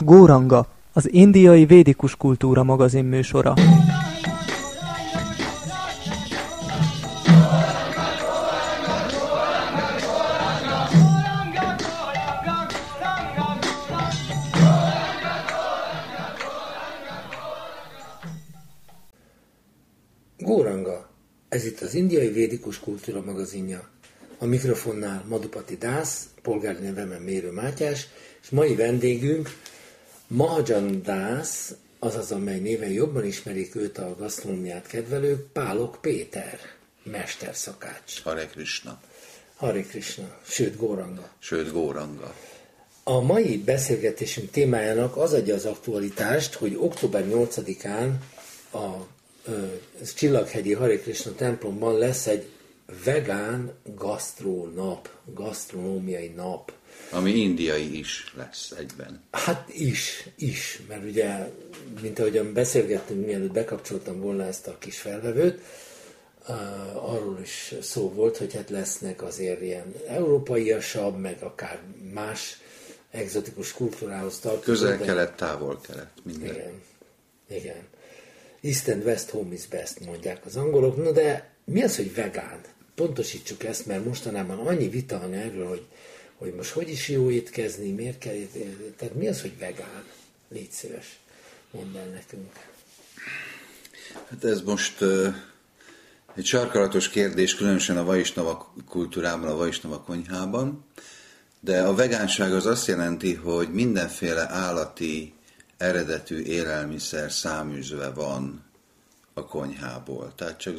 Góranga, az indiai védikus kultúra magazin műsora. Góranga, ez itt az indiai védikus kultúra magazinja. A mikrofonnál Madhupati Dász, polgári nevemen Mérő Mátyás, és mai vendégünk Mahajan Dász, azaz amely néven jobban ismerik őt a gasztronómiát kedvelők, Pálok Péter, mesterszakács. Hare Krishna. Hare Krishna, sőt Góranga. Sőt Góranga. A mai beszélgetésünk témájának az adja az aktualitást, hogy október 8-án a Csillaghegyi Hare Krishna templomban lesz egy vegán gasztrónap, gasztronómiai nap. Ami indiai is lesz egyben. Hát is, mert ugye, mint ahogyan beszélgettünk, mielőtt bekapcsoltam volna ezt a kis felvevőt, arról is szó volt, hogy hát lesznek azért ilyen európaiasabb, meg akár más egzotikus kultúrához tartozó. Közel-kelet, távol-kelet, minden. Igen. East and West home is best, mondják az angolok. No de mi az, hogy vegán? Pontosítsuk ezt, mert mostanában annyi vita van erről, hogy most hogy is jó étkezni, miért kell étkezni. Tehát mi az, hogy vegán? Légy szíves, mondd el nekünk. Hát ez most egy sarkalatos kérdés, különösen a vaisnava kultúrában, a vaisnava konyhában, de a vegánság az azt jelenti, hogy mindenféle állati eredetű élelmiszer száműzve van a konyhából. Tehát csak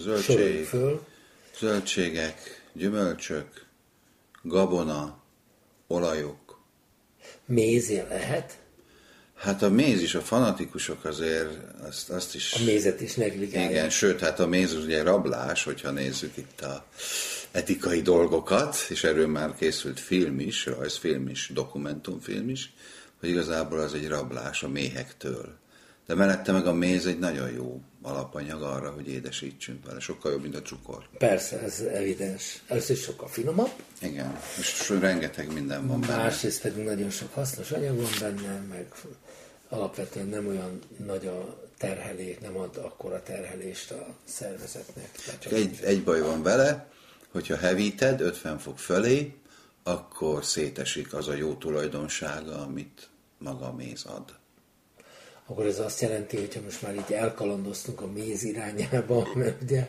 zöldségek, gyümölcsök, gabona, olajok. Méz lehet? Hát a méz is, a fanatikusok azért azt is... A mézet is negligálják. Igen, sőt, hát a méz ugye rablás, hogyha nézzük itt a etikai dolgokat, és erről már készült film is, rajzfilm is, dokumentumfilm is, hogy igazából az egy rablás a méhektől. De mellette meg a méz egy nagyon jó alapanyag arra, hogy édesítsünk vele. Sokkal jobb, mint a cukor. Persze, ez evidens. Először is sokkal finomabb. Igen, és rengeteg minden van benne. Másrészt pedig nagyon sok hasznos anyag van benne, meg alapvetően nem olyan nagy a terhelés, nem ad akkora terhelést a szervezetnek. Csak egy baj van vele, hogyha hevíted 50 fok fölé, akkor szétesik az a jó tulajdonsága, amit maga a méz ad. Akkor ez azt jelenti, hogyha most már így elkalandoztunk a méz irányába, mert ugye,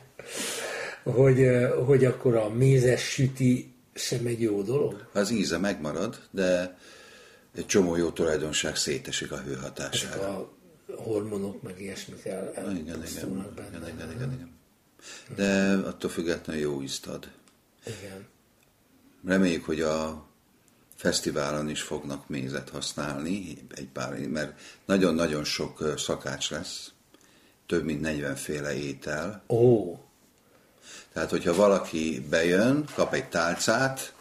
hogy akkor a mézes süti sem egy jó dolog? Az íze megmarad, de egy csomó jó tulajdonság szétesik a hő hatására. Ezek a hormonok meg ilyesmik elpusztulnak benne. Igen. De attól függetlenül jó ízt ad. Igen. Reméljük, hogy a fesztiválon is fognak mézet használni, mert nagyon-nagyon sok szakács lesz, több mint 40 féle étel. Ó! Tehát, hogyha valaki bejön, kap egy tálcát,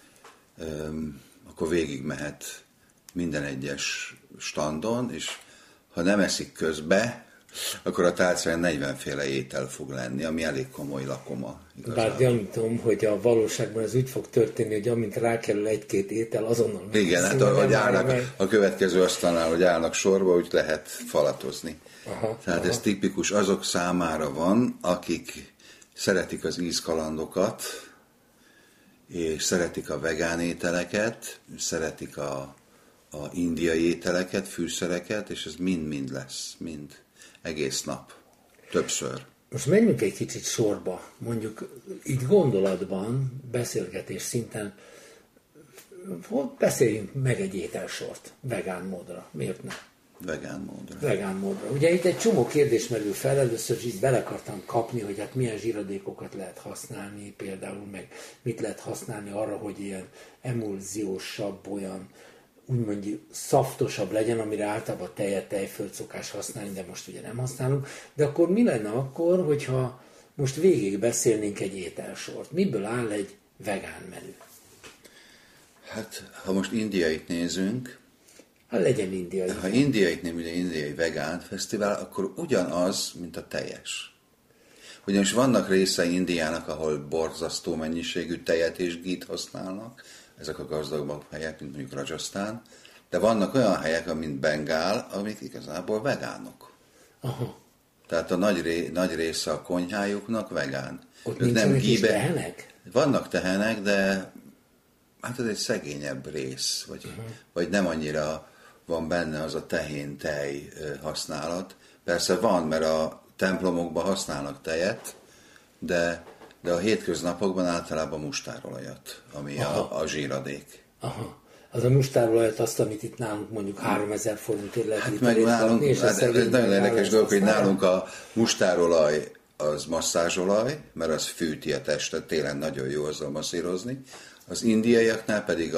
akkor végigmehet minden egyes standon, és ha nem eszik közbe, akkor a tálcán 40 féle étel fog lenni, ami elég komoly lakoma. Igazából. Bár gyanítom, hogy a valóságban ez úgy fog történni, hogy amint rákerül egy-két étel, azonnal meg. Igen, hát ahogy állnak a következő asztalnál, hogy állnak sorba, úgy lehet falatozni. Tehát ez tipikus azok számára van, akik szeretik az ízkalandokat, és szeretik a vegán ételeket, szeretik a indiai ételeket, fűszereket, és ez mind-mind lesz, mind. Egész nap. Többször. Most menjünk egy kicsit sorba, mondjuk így gondolatban, beszélgetés szinten, beszéljünk meg egy ételsort vegán módra. Miért ne? Vegán módra. Ugye itt egy csomó kérdés merül fel, először is így bele akartam kapni, hogy hát milyen zsíradékokat lehet használni, például meg mit lehet használni arra, hogy ilyen emulziósabb, olyan úgymond szaftosabb legyen, amire általában tejet, tejfölt szokás használni, de most ugye nem használunk. De akkor mi lenne akkor, hogyha most végig beszélnénk egy ételsort? Miből áll egy vegán menü? Hát, ha most indiait nézünk, hát legyen indiai. Ha indiait nem, ugye indiai vegán fesztivál, akkor ugyanaz, mint a teljes. Ugyanis vannak részei Indiának, ahol borzasztó mennyiségű tejet és gít használnak, ezek a gazdagabb helyek, mint mondjuk Rajasztán, De vannak olyan helyek, mint Bengál, amik igazából vegánok. Aha. Tehát a nagy része a konyhájuknak vegán. Ott nincsenek is tehenek? Vannak tehenek, de hát ez egy szegényebb rész, vagy nem annyira van benne az a tehén-tej használat. Persze van, mert a templomokban használnak tejet, de a hétköznapokban általában mustárolajat, ami a zsíradék. Aha. Az a mustárolajat, azt, amit itt nálunk mondjuk 3000 forintért lehet hát meg nálunk, és ez nagyon érdekes dolog, hogy nálunk a mustárolaj az masszázsolaj, mert az fűti a testet, télen nagyon jó azzal masszírozni. Az indiaiaknál pedig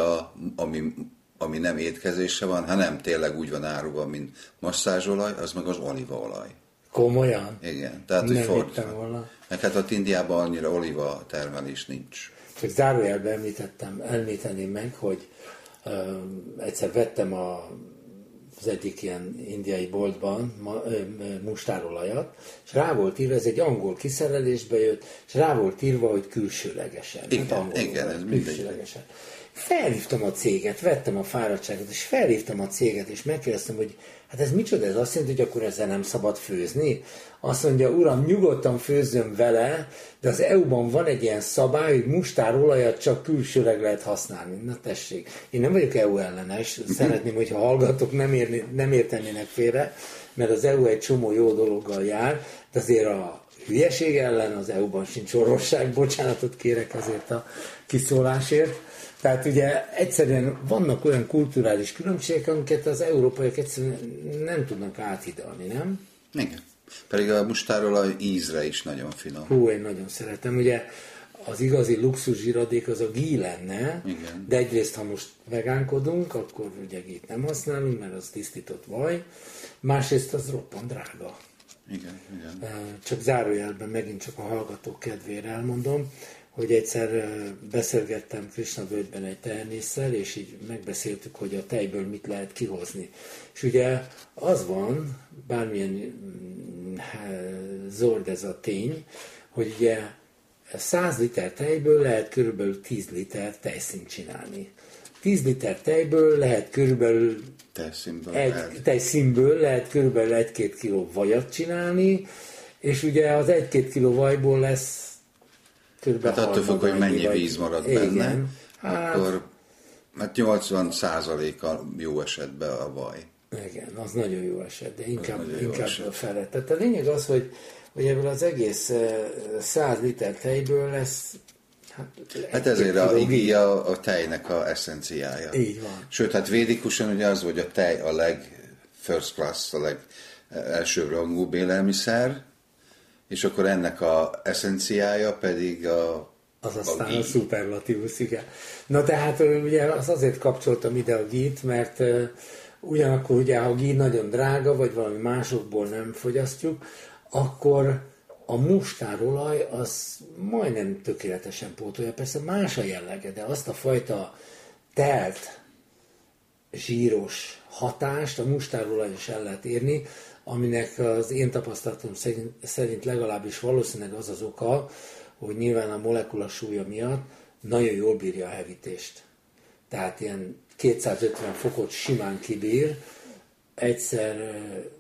ami nem étkezése van, hanem tényleg úgy van árulva, mint masszázsolaj, az meg az olívaolaj. Komolyan? Igen, tehát hogy fordítva. Meg hát ott Indiában annyira olíva termelés nincs. Csak zárójelben említeném meg, hogy egyszer vettem az egyik ilyen indiai boltban mustárolajat, és rá volt írva, ez egy angol kiszerelésbe jött, és rá volt írva, hogy külsőlegesen. Igen, ez külsőlegesen. Felhívtam a céget, vettem a fáradtságot, és felhívtam a céget, és megkérdeztem, hogy hát ez micsoda, ez azt jelenti, hogy akkor ezzel nem szabad főzni? Azt mondja, uram, nyugodtan főzzöm vele, de az EU-ban van egy ilyen szabály, hogy mustárolajat csak külsőleg lehet használni. Na tessék, én nem vagyok EU ellenes, szeretném, hogyha hallgatók nem értenének félre, mert az EU egy csomó jó dologgal jár, de azért a hülyeség ellen az EU-ban sincs orvosság, bocsánatot kérek azért a kiszólásért. Tehát ugye egyszerűen vannak olyan kulturális különbségek, amiket az európaiak egyszerűen nem tudnak áthidalni, nem? Igen. Pedig a mustárolaj ízre is nagyon finom. Hú, én nagyon szeretem. Ugye az igazi luxus zsíradék az a ghee lenne, igen. De egyrészt, ha most vegánkodunk, akkor ugye ghee-t nem használunk, mert az tisztított vaj. Másrészt az roppant drága. Igen. Csak zárójelben megint csak a hallgatók kedvére elmondom, hogy egyszer beszélgettem Krishna völgyben egy tehenésszel, és így megbeszéltük, hogy a tejből mit lehet kihozni. És ugye az van, bármilyen zord ez a tény, hogy ugye 100 liter tejből lehet körülbelül 10 liter tejszínt csinálni. 10 liter tejből lehet körülbelül tejszínből lehet körülbelül 1-2 kiló vajat csinálni, és ugye az 1-2 kiló vajból lesz hát attól függ, hogy mennyi víz marad benne, akkor 80%-a jó esetben a vaj. Igen, az nagyon jó eset, de inkább felett. Tehát a lényeg az, hogy ebből az egész 100 liter tejből lesz hát ezért a tejnek a eszenciája. Így van. Sőt, hát védikusan ugye az, hogy a tej a first class, a legelső rangú élelmiszer, és akkor ennek a eszenciája pedig az aztán a szuperlatívusz, igen. Na tehát ugye azért kapcsoltam ide a ghee-t, mert ugyanakkor ugye ha a ghee nagyon drága, vagy valami másokból nem fogyasztjuk, akkor a mustárolaj az majdnem tökéletesen pótolja. Persze más a jellege, de azt a fajta telt, zsíros hatást a mustárolaj is el lehet érni, aminek az én tapasztalatom szerint legalábbis valószínűleg az az oka, hogy nyilván a molekula súlya miatt nagyon jól bírja a hevítést. Tehát ilyen 250 fokot simán kibír. Egyszer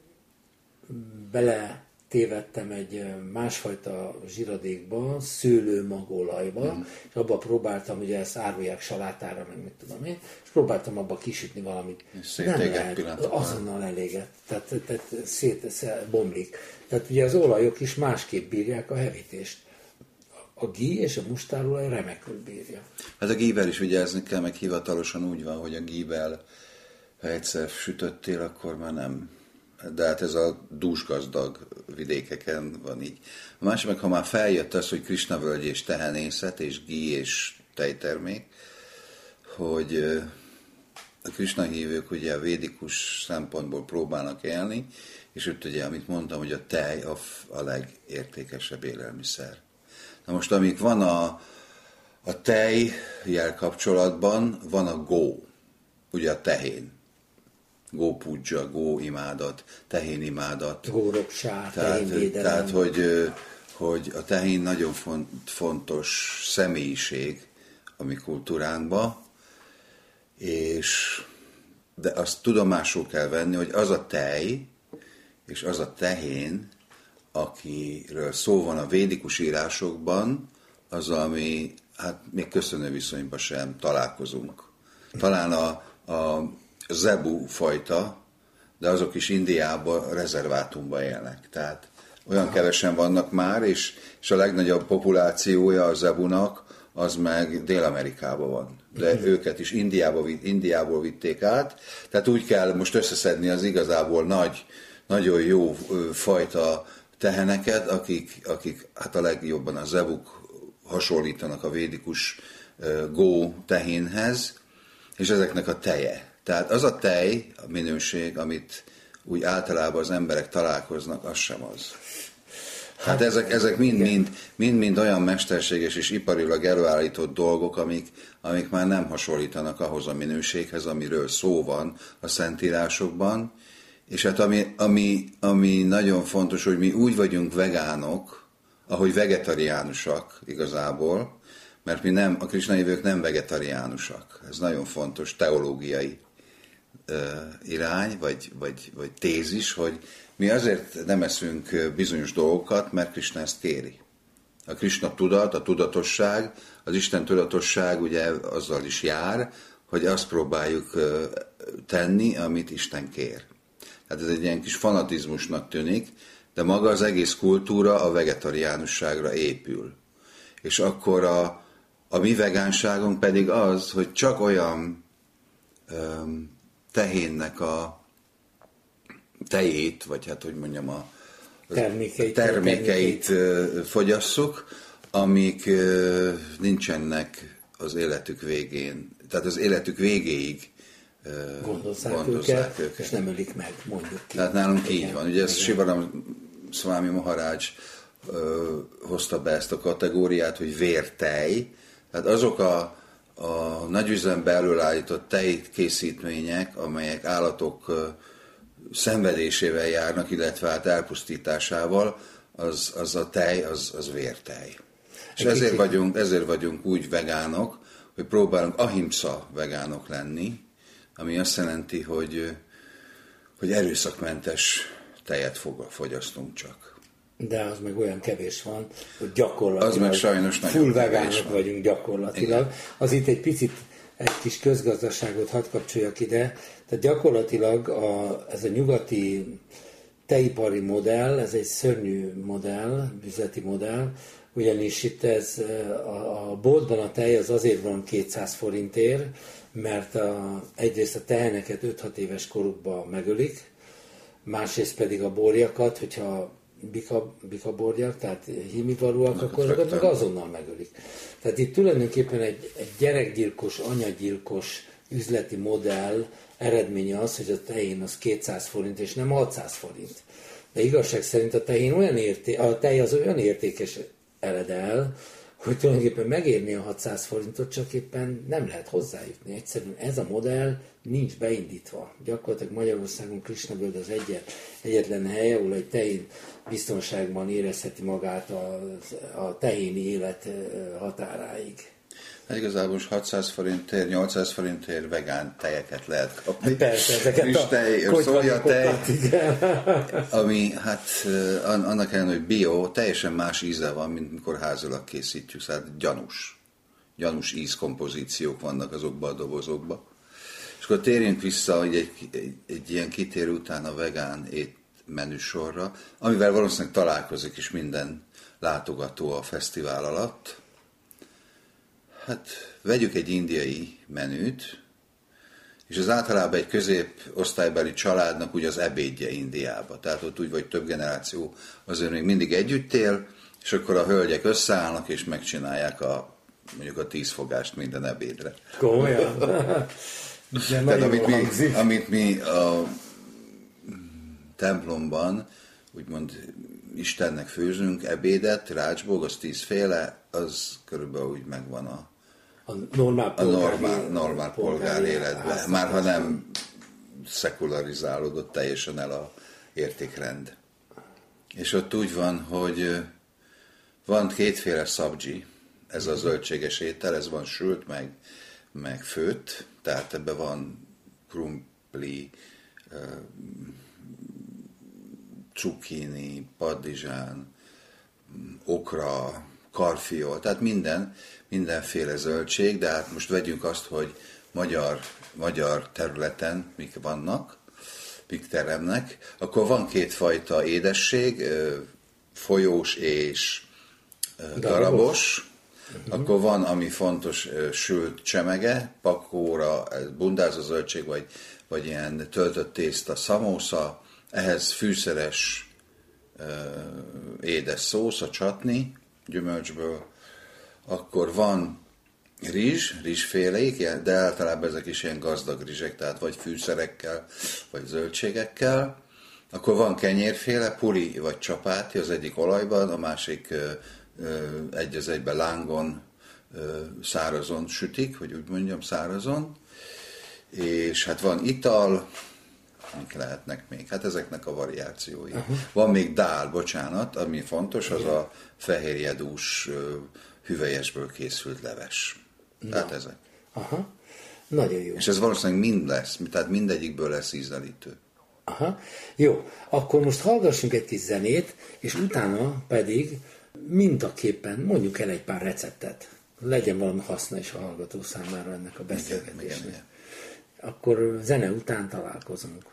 beletévettem egy másfajta zsíradékba, szőlőmagolajba, és abba próbáltam, ugye ezt árulják salátára, meg mit tudom én, és próbáltam abba kisütni valamit. Nem lehet, azonnal elégett, tehát bomlik. Tehát ugye az olajok is másképp bírják a hevítést. A ghee és a mustárolaj remekül bírja. Hát a ghee-vel is vigyázni kell, meg hivatalosan úgy van, hogy a ghee-vel, ha egyszer sütöttél, akkor már nem. De hát ez a dúsgazdag vidékeken van így. A másik meg, ha már feljött az, hogy Krishna völgy és tehenészet, és ghee és tejtermék, hogy a Krishna hívők ugye a védikus szempontból próbálnak élni, és ott ugye, amit mondtam, hogy a tej a legértékesebb élelmiszer. Na most, amíg van a tejjel kapcsolatban, van a gó, ugye a tehén. Gó pudzsa, gó imádat, tehén imádat. Górokság, tehénvédelem. Tehát, hogy a tehén nagyon fontos személyiség a mi kultúránkban, és de azt tudomásul kell venni, hogy az a tej és az a tehén, akiről szó van a védikus írásokban, az, ami hát még köszönő viszonyban sem találkozunk. Talán a zebu fajta, de azok is Indiában, rezervátumban élnek. Tehát olyan kevesen vannak már, és a legnagyobb populációja a zebunak, az meg Dél-Amerikában van. De őket is Indiából vitték át. Tehát úgy kell most összeszedni az igazából nagyon jó fajta teheneket, akik hát a legjobban a zebuk hasonlítanak a védikus gó tehénhez, és ezeknek a teje. Tehát az a tej, a minőség, amit úgy általában az emberek találkoznak, az sem az. Hát ezek mind olyan mesterséges és iparilag előállított dolgok, amik már nem hasonlítanak ahhoz a minőséghez, amiről szó van a Szentírásokban. És hát ami nagyon fontos, hogy mi úgy vagyunk vegánok, ahogy vegetariánusak igazából, mert a krisnahívők nem vegetariánusak. Ez nagyon fontos teológiai irány, vagy tézis, hogy mi azért nem eszünk bizonyos dolgokat, mert Krisna ezt kéri. A Krisna tudat, a tudatosság, az Isten tudatosság ugye azzal is jár, hogy azt próbáljuk tenni, amit Isten kér. Tehát ez egy ilyen kis fanatizmusnak tűnik, de maga az egész kultúra a vegetariánusságra épül. És akkor a mi vegánságunk pedig az, hogy csak olyan tehénnek a tejét, vagy hát hogy mondjam, a termékeit fogyasszuk, amik nincsenek az életük végén, tehát az életük végéig gondozzák őket, és nem ölik meg, mondjuk ki. Tehát nálunk így van. Ugye ez Sivaram Swami Maharaj hozta be ezt a kategóriát, hogy vértej. Tehát azok a nagyüzembe előállított tejkészítmények, amelyek állatok szenvedésével járnak, illetve hát elpusztításával, az a tej, az vértej. És ezért vagyunk úgy vegánok, hogy próbálunk ahimsa vegánok lenni, ami azt jelenti, hogy erőszakmentes tejet fogyasztunk csak. De az meg olyan kevés van, hogy gyakorlatilag az meg sajnos full vegánok vagyunk gyakorlatilag. Igen. Az itt egy kis közgazdaságot hadd kapcsoljak ide. Tehát gyakorlatilag ez a nyugati tejipari modell, ez egy szörnyű modell, üzleti modell, ugyanis itt a boltban a tej az azért van 200 forintért, mert egyrészt a teheneket 5-6 éves korukban megölik, másrészt pedig a borjakat, hogyha bikaborjak, tehát hímivarúak, akkor azokat meg azonnal megölik. Tehát itt tulajdonképpen egy gyerekgyilkos, anyagyilkos üzleti modell eredménye az, hogy a tehén az 200 forint, és nem 600 forint. De igazság szerint a tej az olyan értékes eledel, hogy tulajdonképpen megérni a 600 forintot, csak éppen nem lehet hozzájutni. Egyszerűen ez a modell nincs beindítva. Gyakorlatilag Magyarországon Krisnaböld az egyetlen hely, ahol egy tehén biztonságban érezheti magát a tehéni élet határáig. Hát igazából 600 forintért, 800 forintért vegán tejeket lehet kapni. Persze, ezeket a szójatej, ami hát annak ellenére, hogy bio, teljesen más íze van, mint mikor házilag készítjük, hát gyanús ízkompozíciók vannak azokban a dobozokban. És akkor térjünk vissza, hogy egy ilyen kitérő után a vegán étmenüsorra, amivel valószínűleg találkozik is minden látogató a fesztivál alatt. Hát vegyük egy indiai menüt, és az általában egy középosztálybeli családnak úgy az ebédje Indiába. Tehát ott úgy vagy több generáció azért még mindig együtt él, és akkor a hölgyek összeállnak és megcsinálják mondjuk a 10 fogást minden ebédre. Komolyan. Tehát amit mi a templomban úgymond Istennek főzünk ebédet, rácsbog, az 10 féle, az körülbelül úgy megvan a normál polgár életben. Már ha nem szekularizálódott teljesen el a értékrend. És ott úgy van, hogy van 2 féle szabdzsi, ez a zöldséges étel, ez van sült, meg főtt, tehát ebben van brokoli, cukkini, paddizsán, okra, karfiol, tehát mindenféle zöldség, de hát most vegyünk azt, hogy magyar területen mik vannak, mik teremnek, akkor van kétfajta édesség, folyós és darabos. Akkor van, ami fontos, sült csemege, pakóra, bundáza zöldség, vagy ilyen töltött tészta, szamósza, ehhez fűszeres édes szósz, a csatni, gyümölcsből. Akkor van rizsfélék, de általában ezek is ilyen gazdag rizsek, tehát vagy fűszerekkel, vagy zöldségekkel. Akkor van kenyérféle, puri vagy csapáti, az egyik olajban, a másik egy az egyben lángon, szárazon sütik, hogy úgy mondjam, szárazon. És hát van ital, mik lehetnek még? Hát ezeknek a variációi. Van még dál, bocsánat, ami fontos, az a fehérjedús, hüvelyesből készült leves. Tehát ezek. Aha, nagyon jó. És ez valószínűleg mind lesz, tehát mindegyikből lesz ízlelítő. Aha, jó. Akkor most hallgassunk egy kis zenét, és utána pedig mintaképpen mondjuk el egy pár receptet. Legyen valami haszna is a hallgató számára ennek a beszélgetésnek. Igen. Akkor zene után találkozunk.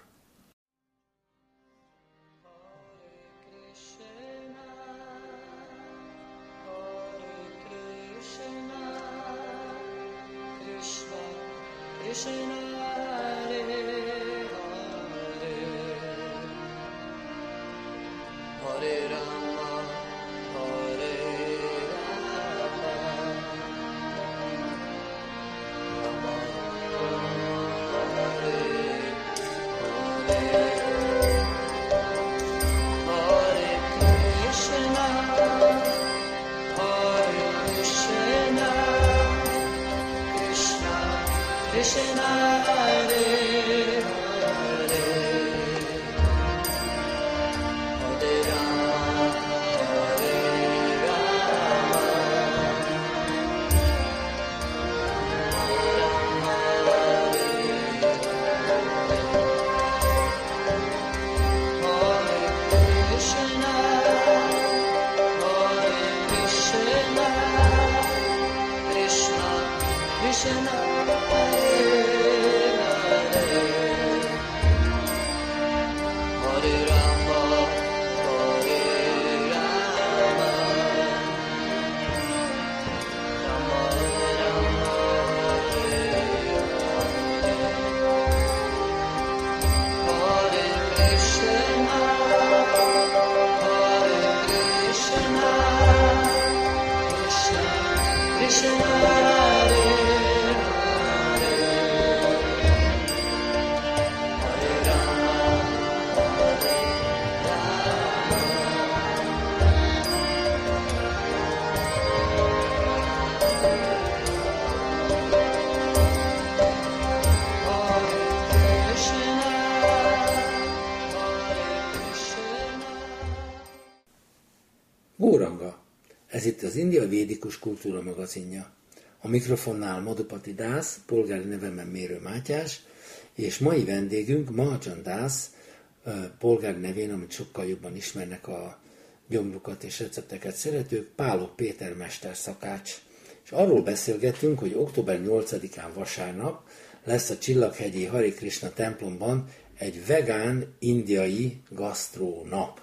Góranga. Ez itt az India Védikus Kultúra magazinja. A mikrofonnál Madhupati Dász, polgári nevemben Mérő Mátyás, és mai vendégünk Mahajan Dász, polgári nevén, amit sokkal jobban ismernek a gyomrukat és recepteket szeretők, Pálok Péter mesterszakács. És arról beszélgettünk, hogy október 8-án vasárnap lesz a Csillaghegyi Hare Krishna templomban egy vegán indiai gasztró nap,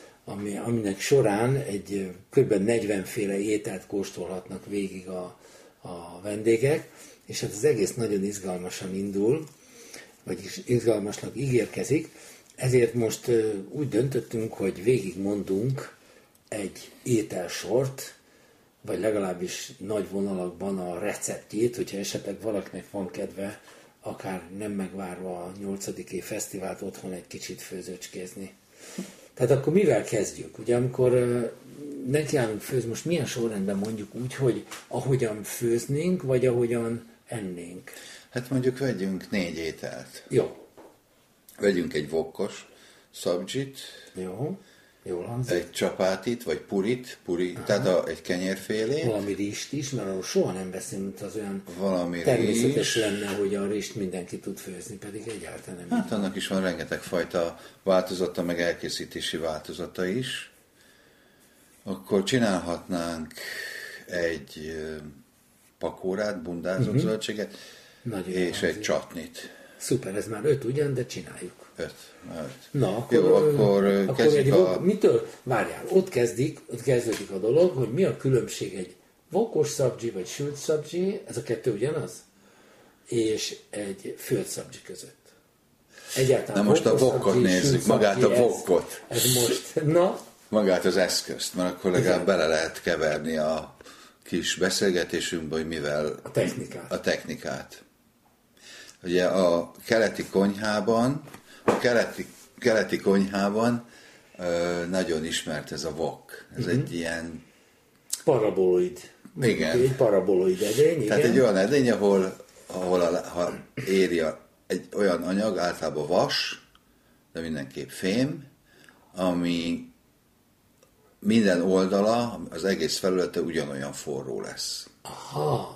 aminek során egy kb. 40 féle ételt kóstolhatnak végig a vendégek, és hát az egész nagyon izgalmasan indul, vagyis izgalmasnak ígérkezik, ezért most úgy döntöttünk, hogy végigmondunk egy ételsort, vagy legalábbis nagy vonalakban a receptjét, hogyha esetleg valakinek van kedve, akár nem megvárva a 8. fesztivált otthon egy kicsit főzőcskézni. Tehát akkor mivel kezdjük? Ugye amikor nekiállunk főzni, most milyen sorrendben mondjuk úgy, hogy ahogyan főznénk, vagy ahogyan ennénk? Hát mondjuk vegyünk 4 ételt. Jó. Vegyünk egy vokkos szabdzsit. Jó. Jól hangzik. Egy csapátit, vagy puri, tehát egy kenyérfélét. Valami rizst is, mert arról soha nem beszélünk, az olyan valami természetes lenne, hogy a rizst mindenki tud főzni, pedig egyáltalán nem. Hát annak is van rengeteg fajta változata, meg elkészítési változata is. Akkor csinálhatnánk egy pakórát, bundázott zöldséget, és egy csatnit. Szuper, ez már 5 ugyan, de csináljuk. 5. Na, akkor, jó, akkor kezdjük mitől? Várjál, ott kezdődik a dolog, hogy mi a különbség egy vokos szabdzsi vagy sült szabdzsi, ez a kettő ugyanaz? És egy főtt szabdzsi között. Egyáltalán na most a vokkot nézzük, magát a vokkot. Ez most, na? Magát az eszközt, mert akkor legalább bele lehet keverni a kis beszélgetésünkbe, hogy mivel... A technikát. Ugye a keleti konyhában nagyon ismert ez a wok. Ez egy ilyen... Paraboloid. Igen. Egy paraboloid edény, tehát egy olyan edény, ahol éri egy olyan anyag, általában vas, de mindenképp fém, ami minden oldala, az egész felülete ugyanolyan forró lesz. Aha.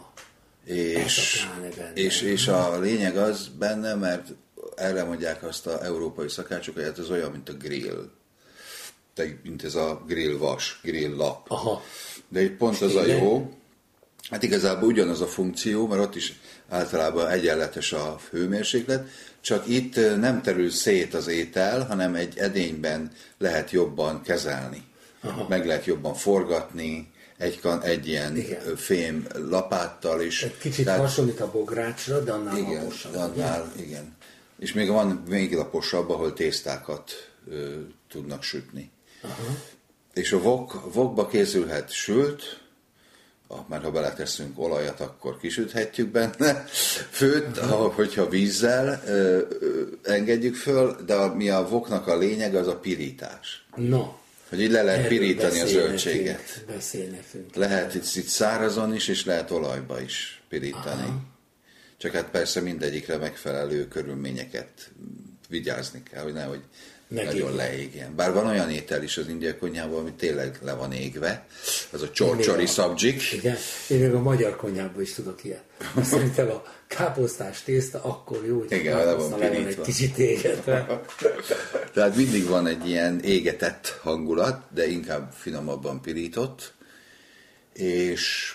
És a lényeg az benne, mert erre mondják azt az európai szakácsok, hogy ez olyan, mint a grill. Mint ez a grill vas, grill lap. Aha. De itt pont az a jó, hát igazából ugyanaz a funkció, mert ott is általában egyenletes a hőmérséklet, csak itt nem terül szét az étel, hanem egy edényben lehet jobban kezelni. Aha. Meg lehet jobban forgatni, egy ilyen fém lapáttal is. Egy kicsit hasonlít a bográcsra, de annál laposabb. Igen. És még van még laposabb, ahol tésztákat tudnak sütni. Aha. És a wokba készülhet sült, mert ha beleteszünk olajat, akkor kisüthetjük benne. Főtt, hogyha vízzel engedjük föl, de mi a woknak a lényeg, az a pirítás. No. Hogy így le lehet pirítani a zöldséget. Beszélj nekünk. Lehet itt szárazon is, és lehet olajba is pirítani. Aha. Csak hát persze mindegyikre megfelelő körülményeket vigyázni kell, hogy nehogy nagyon leégjen. Bár van olyan étel is az indiai konyhában, ami tényleg le van égve. Az a csorcsori szabdzsik. Igen, én még a magyar konyhában is tudok ilyet. Szerintem a káposztás tészta akkor jó, hogy le van egy kicsit égetve. Tehát mindig van egy ilyen égetett hangulat, de inkább finomabban pirított. És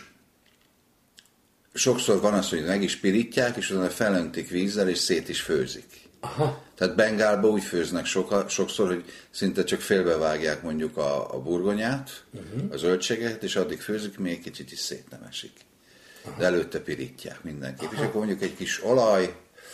sokszor van az, hogy meg is pirítják, és utána felöntik vízzel, és szét is főzik. Aha. Tehát Bengálba úgy főznek sokszor, hogy szinte csak félbevágják mondjuk a burgonyát, a zöldséget, és addig főzik, még kicsit is szét nem esik. De előtte pirítják mindenképp. És akkor mondjuk egy kis olaj,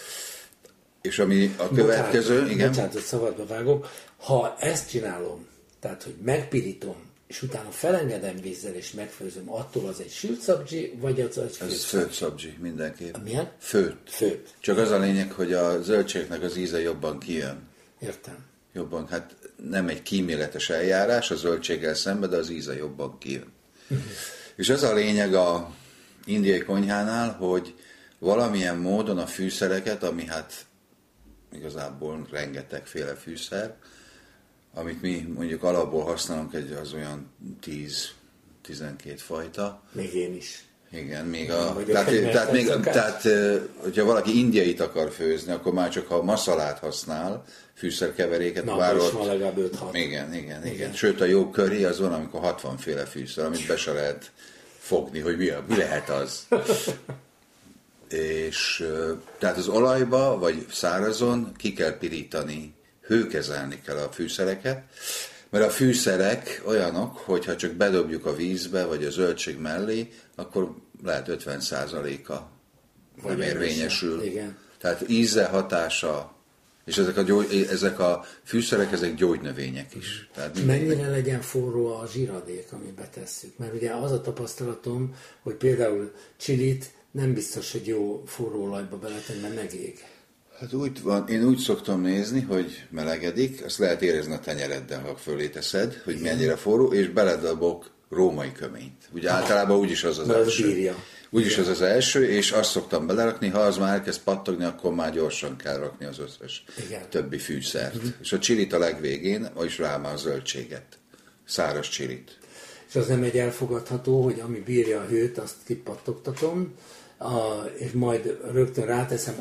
és ami a következő... Bocsánat, hogy szabadba vágok. Ha ezt csinálom, tehát, hogy megpirítom, és utána felengedem vízzel, és megfőzöm, attól az egy sült szabdzsi, vagy az egy főtt? Ez főtt szabdzsi, mindenképp. Milyen? Főtt. Csak az a lényeg, hogy a zöldségnek az íze jobban kijön. Értem. Jobban, hát nem egy kíméletes eljárás a zöldséggel szemben, de az íze jobban kijön. És az a lényeg a indiai konyhánál, hogy valamilyen módon a fűszereket, ami hát igazából rengetegféle fűszer, amit mi mondjuk alapból használunk, az olyan 10-12 fajta. Még én is. Igen, még tehát, hogyha valaki indiait akar főzni, akkor már csak ha masszalát használ, fűszerkeveréket, már ott legalább 5-6. Igen. Sőt, a jó curry az van, amikor 60 féle fűszer, amit be se lehet fogni, hogy mi lehet az. És tehát az olajba, vagy szárazon ki kell pirítani, hőkezelni kell a fűszereket, mert a fűszerek olyanok, hogyha csak bedobjuk a vízbe, vagy a zöldség mellé, akkor lehet 50%-a nem érvényesül. Igen. Tehát íze, hatása, és ezek a fűszerek, ezek gyógynövények is. Tehát mennyire legyen forró a zsíradék, amit betesszük? Mert ugye az a tapasztalatom, hogy például csilit nem biztos, hogy jó forró olajba beletenni, mert megég. Hát úgy van, én úgy szoktam nézni, hogy melegedik, azt lehet érezni a tenyereddel, ha fölé teszed, hogy mennyire forró, és beledobok római köményt. Ugye általában úgyis az első. Úgyis ez az első, és azt szoktam belerakni, ha az már elkezd pattogni, akkor már gyorsan kell rakni az összes többi fűszert. És a csilit a legvégén, vagyis rá már a zöldséget, száraz csilit. És az nem egy elfogadható, hogy ami bírja a hőt, azt kipattogtatom, és majd rögtön ráteszem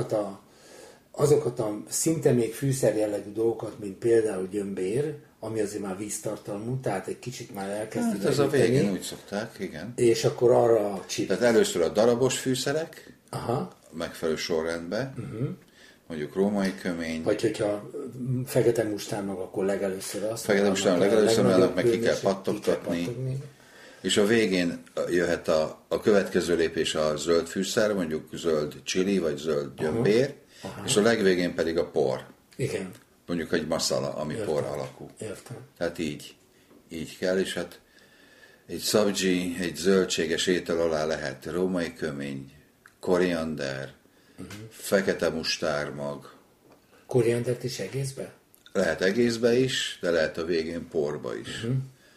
azokat a szinte még fűszer jellegű dolgokat, mint például gyömbér, ami azért már víztartalmú, tehát egy kicsit már elkezd hát ez a végén úgy szokták, igen. És akkor arra a csilit. Tehát először a darabos fűszerek, megfelelő sorrendben, mondjuk római kömény. Vagy hogyha fekete mustárnak, akkor legelőször azt. Fekete mustárnak legelőször, mert meg ki kell pattogtatni. És a végén jöhet a következő lépés a zöld fűszer, mondjuk zöld chili, vagy zöld gyömbér, és a legvégén pedig a por. Igen. Mondjuk egy masala, ami por alakú. Értem. Tehát így kell, és hát egy szabdzsi, egy zöldséges étel alá lehet római kömény, koriander, fekete mustármag. Koriandert is egészbe? Lehet egészbe is, de lehet a végén porba is.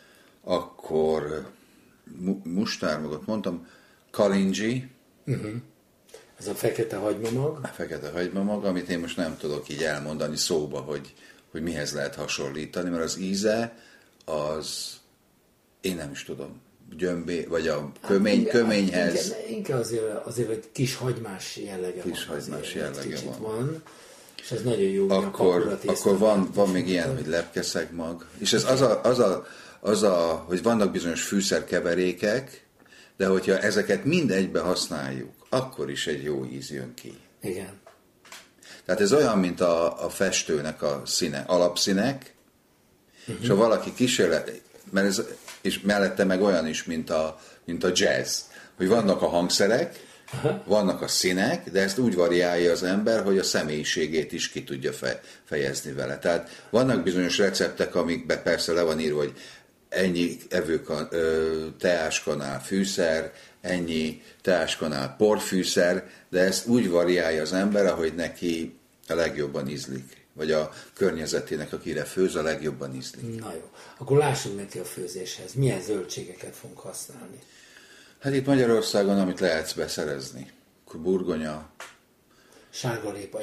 Akkor mustármagot mondtam, kalinji. Ez a fekete hagymamag. A fekete hagymamag, amit én most nem tudok így elmondani szóba, hogy mihez lehet hasonlítani, mert az íze, az én nem is tudom, gyömbé, vagy a köményhez. Inkább azért egy kis hagymás jellege van. Kis hagymás jellege van. És ez nagyon jó. Akkor van még ilyen, hogy lepkeszegmag. És ez hogy vannak bizonyos fűszerkeverékek, de hogyha ezeket mind egybe használjuk, akkor is egy jó íz jön ki. Igen. Tehát ez olyan, mint a festőnek a színe, alapszínek, és ha valaki kísérlet, és mellette meg olyan is, mint a jazz, hogy vannak a hangszerek, vannak a színek, de ezt úgy variálja az ember, hogy a személyiségét is ki tudja fejezni vele. Tehát vannak bizonyos receptek, amikben persze le van írva, hogy ennyi teáskanál fűszer, ennyi teáskanál porfűszer, de ezt úgy variálja az ember, ahogy neki a legjobban ízlik, vagy a környezetének, akire főz, a legjobban ízlik. Na jó, akkor lássunk neki a főzéshez. Milyen zöldségeket fogunk használni? Hát itt Magyarországon, amit lehetsz beszerezni. Burgonya, sárgarépa,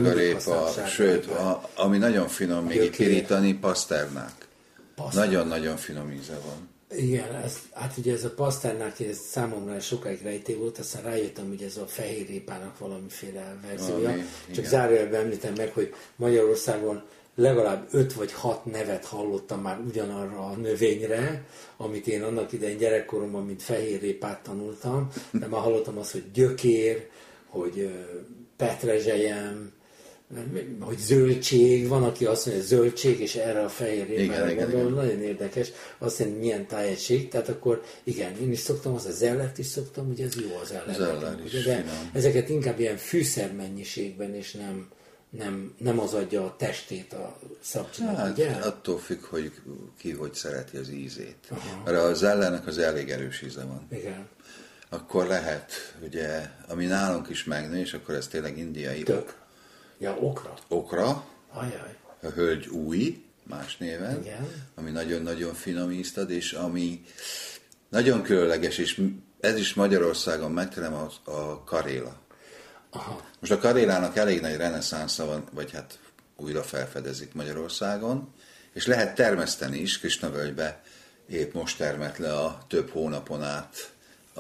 sőt, ami nagyon finom még itt pirítani, paszternák. Nagyon-nagyon finom íze van. Igen, hát ugye ez a paszternák, ez számomra sokáig rejtély volt, aztán rájöttem, hogy ez a fehérrépának valamiféle verziója. Csak zárójelben említem meg, hogy Magyarországon legalább 5 vagy 6 nevet hallottam már ugyanarra a növényre, amit én annak idején gyerekkoromban, mint fehérrépát tanultam, de már hallottam azt, hogy gyökér, hogy petrezselyem, hogy zöldség, van, aki azt mondja, hogy zöldség, és erre a fehérrépára gondol, nagyon érdekes, azt mondja, milyen tájegység, tehát akkor igen, én is szoktam, az a zellert is szoktam, ugye ez jó az zeller is, de ezeket inkább ilyen fűszermennyiségben, és nem az adja a testét a szabcsinak, hát, ugye? attól függ, hogy ki hogy szereti az ízét. Mert a zellernek az elég erős íze van. Igen. Akkor lehet, ugye, ami nálunk is megnő, és akkor ez tényleg indiai. Ja, okra. Okra. Ajaj. A hölgy új, más néven. Igen. Ami nagyon-nagyon finom ízt ad, és ami nagyon különleges, és ez is Magyarországon megterem a karéla. Aha. Most a karélának elég nagy reneszánsza van, vagy hát újra felfedezik Magyarországon, és lehet termeszteni is, Krisnavölgybe épp most termett le a több hónapon át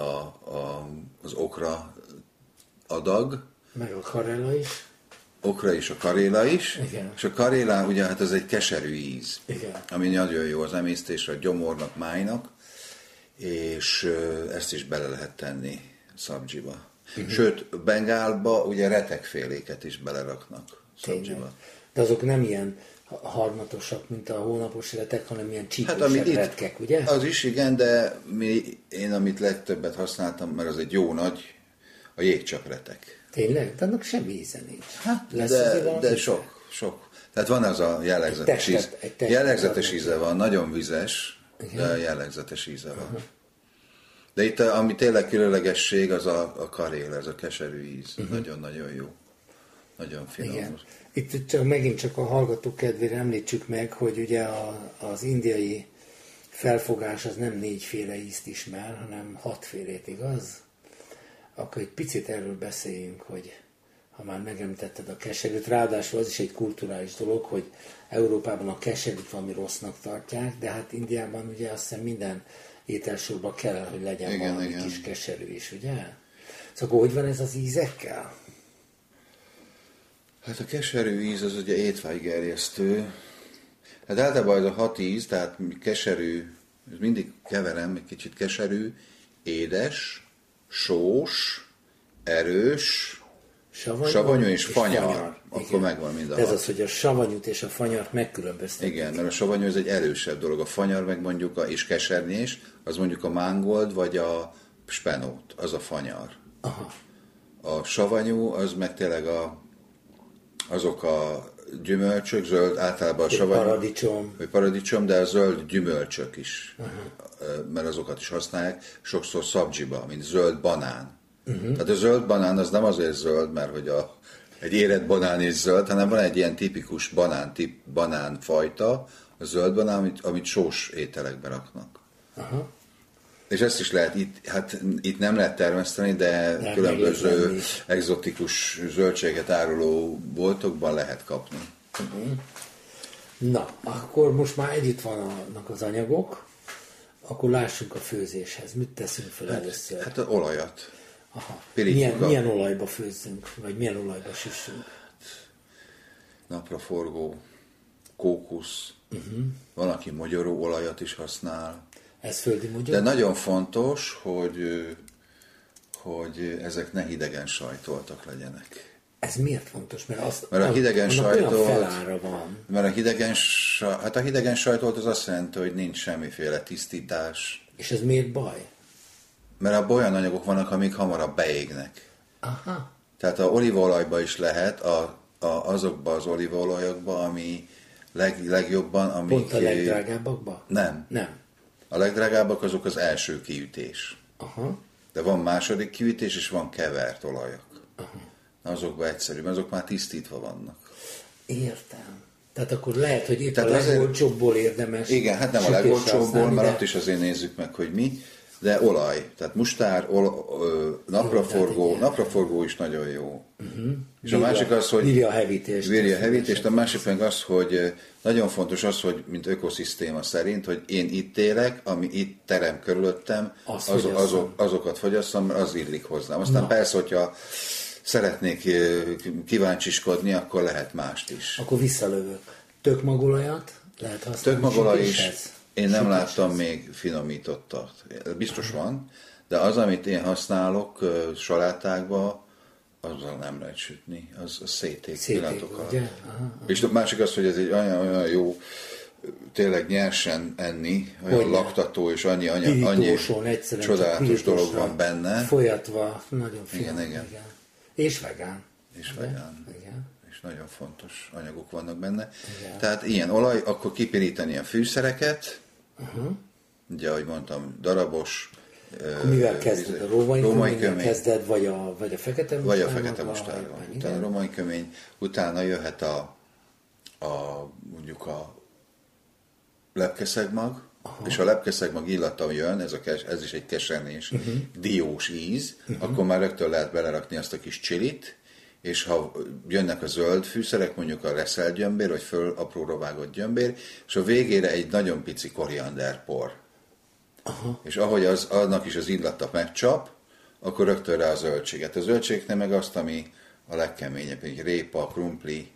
az okra adag. Meg a karéla is. Okra is, a karéla is. Igen. És a karéla ugye hát ez egy keserű íz, igen, ami nagyon jó az emésztésre, a gyomornak, májnak, és ezt is bele lehet tenni szabdzsiba. Sőt, Bengálba ugye retekféléket is beleraknak szabdzsiba. De azok nem ilyen harmatosak, mint a hónapos retek, hanem ilyen csípősebb retkek, ugye? Az is, igen, de én amit legtöbbet használtam, mert az egy jó nagy, a jégcsapretek. Tényleg? De annak semmi íze nincs. Hát, de sok. Tehát van az a jellegzetes íze van, nagyon vizes, igen, de jellegzetes íze van. De itt, ami tényleg különlegesség, az a karéla, ez a keserű íz. Nagyon-nagyon jó. Nagyon finom. Igen. Itt megint csak a hallgatók kedvére említsük meg, hogy ugye az indiai felfogás az nem 4 féle ízt ismer, hanem 6 félét, igaz? akkor egy picit erről beszéljünk, hogy ha már megemlítetted a keserűt, ráadásul az is egy kulturális dolog, hogy Európában a keserűt valami rossznak tartják, de hát Indiában ugye azt hiszem minden ételsorban kell, hogy legyen valami kis keserű is, ugye? Szóval hogy van ez az ízekkel? Hát a keserű íz az ugye étvágygerjesztő. Hát általában ez a 6 íz, tehát keserű, mindig keverem, egy kicsit keserű, édes, sós, erős, savanyú és fanyar. Akkor megvan mind a 6. Ez az, hogy a savanyút és a fanyart megkülönböztetik. Igen, mert a savanyú ez egy erősebb dolog. A fanyar meg mondjuk, és kesernyés, az mondjuk a mángold vagy a spenót, az a fanyar. Aha. A savanyú, az meg tényleg azok a gyümölcsök, zöld, általában a savanyú, paradicsom, de a zöld gyümölcsök is, mert azokat is használják, sokszor szabdzsiba, mint zöld banán. Tehát a zöld banán az nem azért zöld, mert hogy egy érett banán is zöld, hanem van egy ilyen tipikus banánfajta, a zöld banán, amit sós ételekbe raknak. Aha. És ezt is lehet, itt nem lehet termeszteni, de különböző egzotikus zöldséget áruló boltokban lehet kapni. Na, akkor most már együtt vannak az anyagok, akkor lássunk a főzéshez. Mit teszünk fel először? Hát az olajat. Aha. Milyen olajba főzzünk, vagy milyen olajba süssünk? Napraforgó, kókusz, van, aki mogyoró olajat is használ. Ez földi mogyoró? De nagyon fontos, hogy ezek ne hidegen sajtoltak legyenek. Ez miért fontos? Mert a hidegen sajtolt, felára van. Mert a hidegen sajtolt az azt jelenti, hogy nincs semmiféle tisztítás. És ez miért baj? Mert abban olyan anyagok vannak, amik hamarabb beégnek. Aha. Tehát a olívaolajba is lehet, azokban az olívaolajokban, ami legjobban, amik... Pont a legdrágábbakban? Nem. A legdrágábbak azok az első kiütés. Aha. De van második kiütés, és van kevert olajak. Aha. Azokban egyszerű, mert azok már tisztítva vannak. Értem. Tehát akkor lehet, hogy itt a legolcsóbbból érdemes... Igen, hát nem a legolcsóbbból, mert ott is azért nézzük meg, hogy mi, de olaj. Tehát mustár, napraforgó is nagyon jó. És a másik az, hogy... Bírja a hevítést. A másik meg az, hogy nagyon fontos az, hogy mint ökoszisztéma szerint, hogy én itt élek, ami itt terem körülöttem, azokat fogyasszam, mert az illik hozzám. Aztán persze, hogyha szeretnék kíváncsiskodni, akkor lehet mást is. Akkor visszalövök. Tökmagolajat lehet használni? Tökmagolaj is. Én nem láttam még finomítottat. Biztos van, de az, amit én használok salátákba, azzal nem lehet sütni. Az széték pillanatok alatt. És a másik az, hogy ez egy olyan jó tényleg nyersen enni, olyan laktató, és annyi csodálatos dolog van benne. Folyatva, nagyon finom. Igen. És vegán. Igen. És nagyon fontos anyagok vannak benne. Igen. Tehát ilyen olaj, akkor kipirítani a fűszereket, ugye, ahogy mondtam, darabos. Mivel kezded? A római kömény kezded, vagy a fekete mustár? Vagy a fekete mustárban. Utána a római kömény, utána jöhet mondjuk a lepkeszegmag, és a lepkeszegmag illata jön, ez is egy kesernyés, diós íz, akkor már rögtön lehet belerakni azt a kis csilit, és ha jönnek a zöld fűszerek, mondjuk a reszelt gyömbér, vagy föl apróra vágott gyömbér, és a végére egy nagyon pici korianderpor. És ahogy annak is az illata megcsap, akkor rögtön rá a zöldséget. A zöldségnél meg azt, ami a legkeményebb, egy répa, krumpli,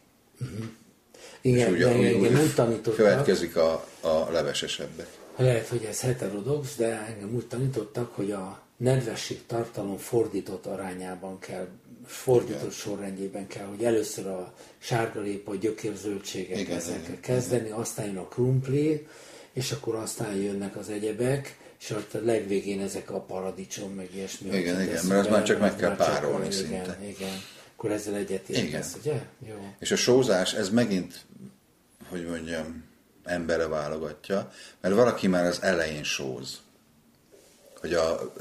igen, és úgy következik a levesesebbek. Lehet, hogy ez heterodox, de engem úgy tanítottak, hogy a nedvesség tartalom fordított arányában kell, fordított sorrendjében kell, hogy először a sárgarépa, gyökérzöldségek ezekkel kezdeni, aztán jön a krumpli, és akkor aztán jönnek az egyebek, és a legvégén ezek a paradicsom, meg ilyesmi. Igen, mert az már csak meg kell párolni szinte. Igen. Akkor ezzel egyetértesz, ugye? Jó. És a sózás, ez megint, hogy mondjam, emberre válogatja, mert valaki már az elején sóz, hogy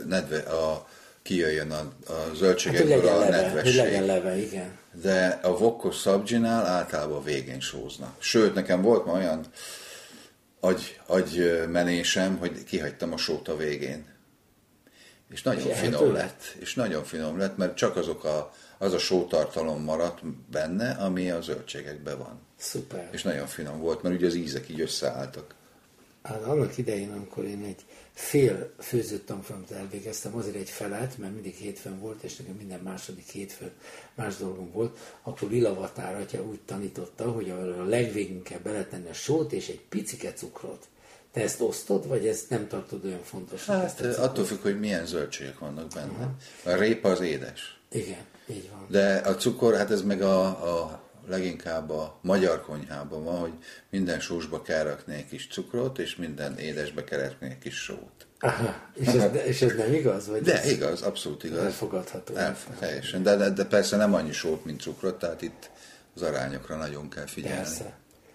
kijöjjön a zöldségekből a nedvesség. Hogy legyen leve, igen. De a vokkos szabdzsinál általában végén sóznak. Sőt, nekem volt ma olyan agymenésem, hogy kihagytam a sót a végén. És nagyon finom lett. És nagyon finom lett, mert csak az a sótartalom maradt benne, ami a zöldségekben van. Szuper. És nagyon finom volt, mert ugye az ízek így összeálltak. Hát annak idején, amikor én egy fél főzött tanfolyamot elvégeztem, azért egy felet, mert mindig hétfőn volt, és nekem minden második hétfőn más dolgom volt, akkor Lila Vatár atya úgy tanította, hogy a legvégén kell beletenni a sót és egy picike cukrot. Te ezt osztod, vagy ezt nem tartod olyan fontosnak? Hát attól függ, hogy milyen zöldségek vannak benne. A répa az édes. Igen, így van. De a cukor, hát ez meg a leginkább a magyar konyhában van, hogy minden sósba kell rakni egy kis cukrot, és minden édesbe kell rakni egy kis sót. Aha, és ez nem igaz? Vagy de igaz, abszolút igaz. Elfogadható. Teljesen, de persze nem annyi sót, mint cukrot, tehát itt az arányokra nagyon kell figyelni. Persze.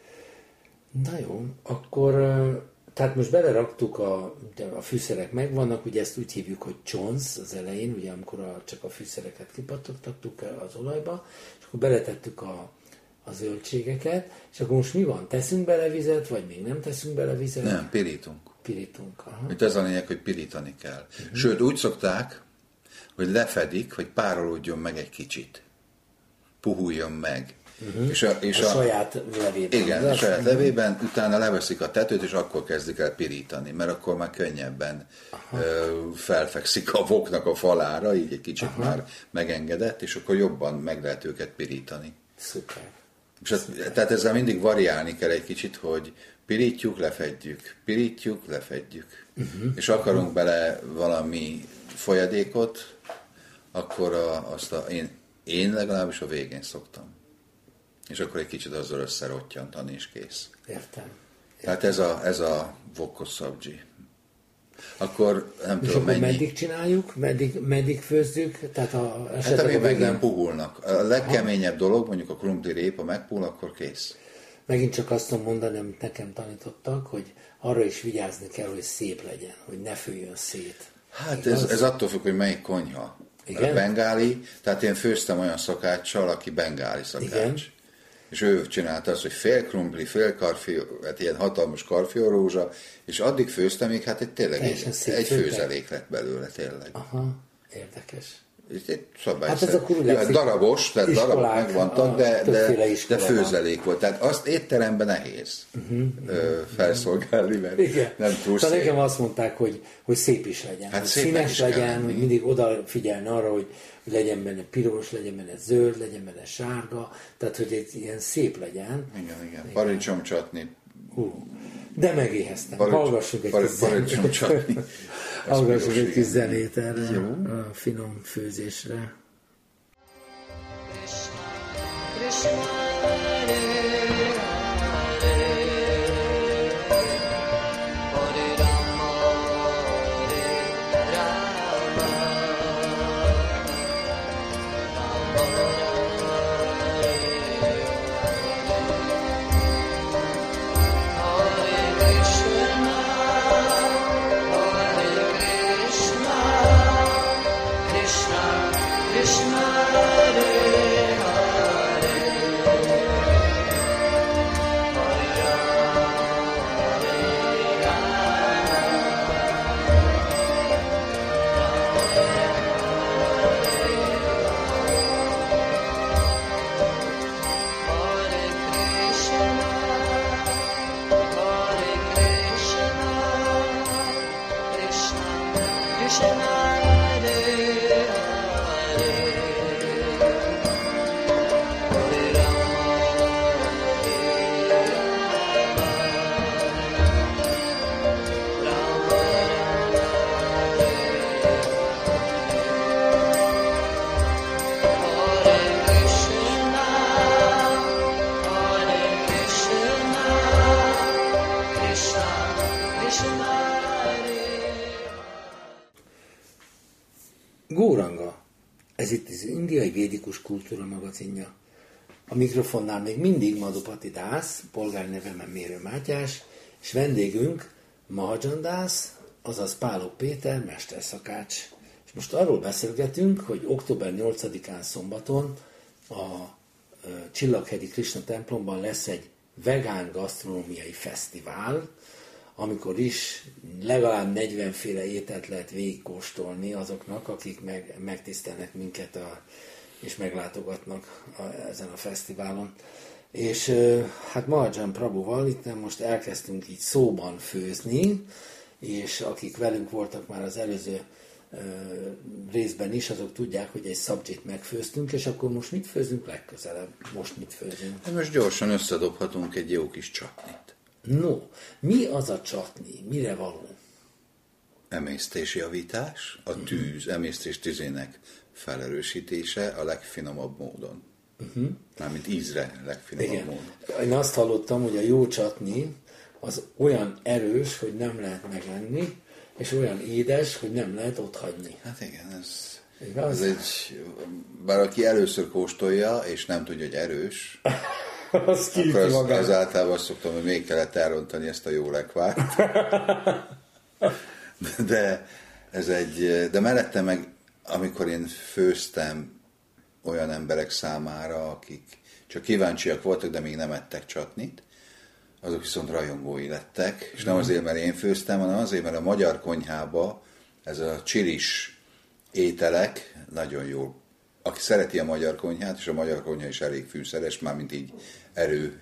Na jó, akkor tehát most beleraktuk a fűszerek megvannak, ugye ezt úgy hívjuk, hogy csonsz az elején, ugye amikor csak a fűszereket kipattogtattuk az olajba, és akkor beletettük a zöldségeket, és akkor most mi van? Teszünk bele vizet, vagy még nem teszünk bele vizet? Nem, pirítunk. Aha. Itt az a lényeg, hogy pirítani kell. Sőt, úgy szokták, hogy lefedik, hogy párolódjon meg egy kicsit. Puhuljon meg. És a saját levében. Igen, a saját levében, utána leveszik a tetőt, és akkor kezdik el pirítani, mert akkor már könnyebben felfekszik a voknak a falára, így egy kicsit már megengedett, és akkor jobban meg lehet őket pirítani. Szuper. Tehát ezzel mindig variálni kell egy kicsit, hogy pirítjuk, lefedjük, pirítjuk, lefedjük. És akarunk bele valami folyadékot, akkor én legalábbis a végén szoktam. És akkor egy kicsit azzal összerottyantani, és kész. Értem. Tehát ez a vokos szabdzsi. Akkor nem és tudom akkor mennyi. meddig csináljuk? Meddig főzzük? Tehát hát amíg meg nem puhulnak. A legkeményebb dolog, mondjuk a krumpli répa megpuhul, akkor kész. Megint csak azt tudom mondani, amit nekem tanítottak, hogy arra is vigyázni kell, hogy szép legyen, hogy ne főjön szét. Hát ez attól függ, hogy melyik konyha. Igen? A bengáli, tehát én főztem olyan szakáccsal, aki bengáli szakács. Igen? És ő csinálta azt, hogy fél krumpli, fél karfió, hát ilyen hatalmas karfiórózsa, és addig főztem, még hát tényleg egy főzelék lett belőle, tényleg. Aha, érdekes. Egy szabályszerű. Hát darabos, tehát darabok megvantak, de főzelék volt. Tehát azt étteremben nehéz felszolgálni, mert nem túl szép. Nekem azt mondták, hogy szép is legyen, hát hogy színes legyen, hogy mindig odafigyelni arra, hogy legyen benne piros, legyen benne zöld, legyen benne sárga, tehát hogy egy ilyen szép legyen. Igen. Paradicsomcsatni. De megéheztem. Hallgassuk egy kis zenét erre a finom főzésre. Góranga, ez itt az Indiai Védikus Kultúra magazinja. A mikrofonnál még mindig Madhupati Dász, polgárnevemen Mérő Mátyás, és vendégünk Mahajan Dász, azaz Pálok Péter, mesterszakács. És most arról beszélgetünk, hogy október 8-án szombaton a Csillaghegyi Krishna templomban lesz egy vegán gasztronómiai fesztivál, amikor is legalább 40 féle ételt lehet végigkóstolni azoknak, akik megtisztelnek minket és meglátogatnak ezen a fesztiválon. És hát Maharajan Prabhuval itt most elkezdtünk így szóban főzni, és akik velünk voltak már az előző részben is, azok tudják, hogy egy szabdzsit megfőztünk, és akkor most mit főzünk legközelebb? Most mit főzünk? Most gyorsan összedobhatunk egy jó kis csatnit. No, mi az a csatni? Mire való? Emésztésjavítás, a tűz, emésztés tüzének felerősítése a legfinomabb módon. Mármint ízre legfinomabb módon. Én azt hallottam, hogy a jó csatni az olyan erős, hogy nem lehet megenni, és olyan édes, hogy nem lehet otthagyni. Hát igen, ez bár aki először kóstolja, és nem tudja, hogy erős, akkor az általában azt szoktam, hogy még kellett elrontani ezt a jó lekvárt. De mellette meg, amikor én főztem olyan emberek számára, akik csak kíváncsiak voltak, de még nem ettek csatnit, azok viszont rajongói lettek, és nem azért, mert én főztem, hanem azért, mert a magyar konyhába ez a csilis ételek nagyon jó. Aki szereti a magyar konyhát, és a magyar konyha is elég fűszeres, mármint így erő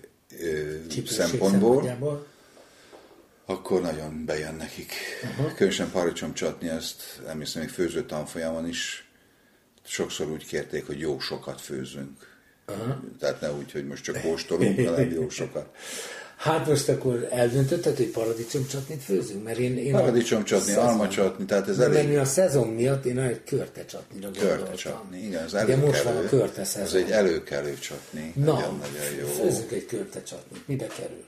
szempontból, akkor nagyon bejön nekik. Különösen paradicsom csatni, azt nem hiszem, még főző tanfolyamon is sokszor úgy kérték, hogy jó sokat főzünk. Tehát ne úgy, hogy most csak kóstolunk, hanem jó sokat. Hát most akkor eldöntötted, hogy paradicsomcsatnit főzünk? Mert én paradicsomcsatni, almacsatni, tehát ez elég... Mert a szezon miatt én egy körte csatnira gondoltam. Körte csatni, igen, az előkelő. De most van a körte szezon. Ez egy előkelő csatni. Nagyon jó. Főzzük egy körte csatnit. Mibe kerül?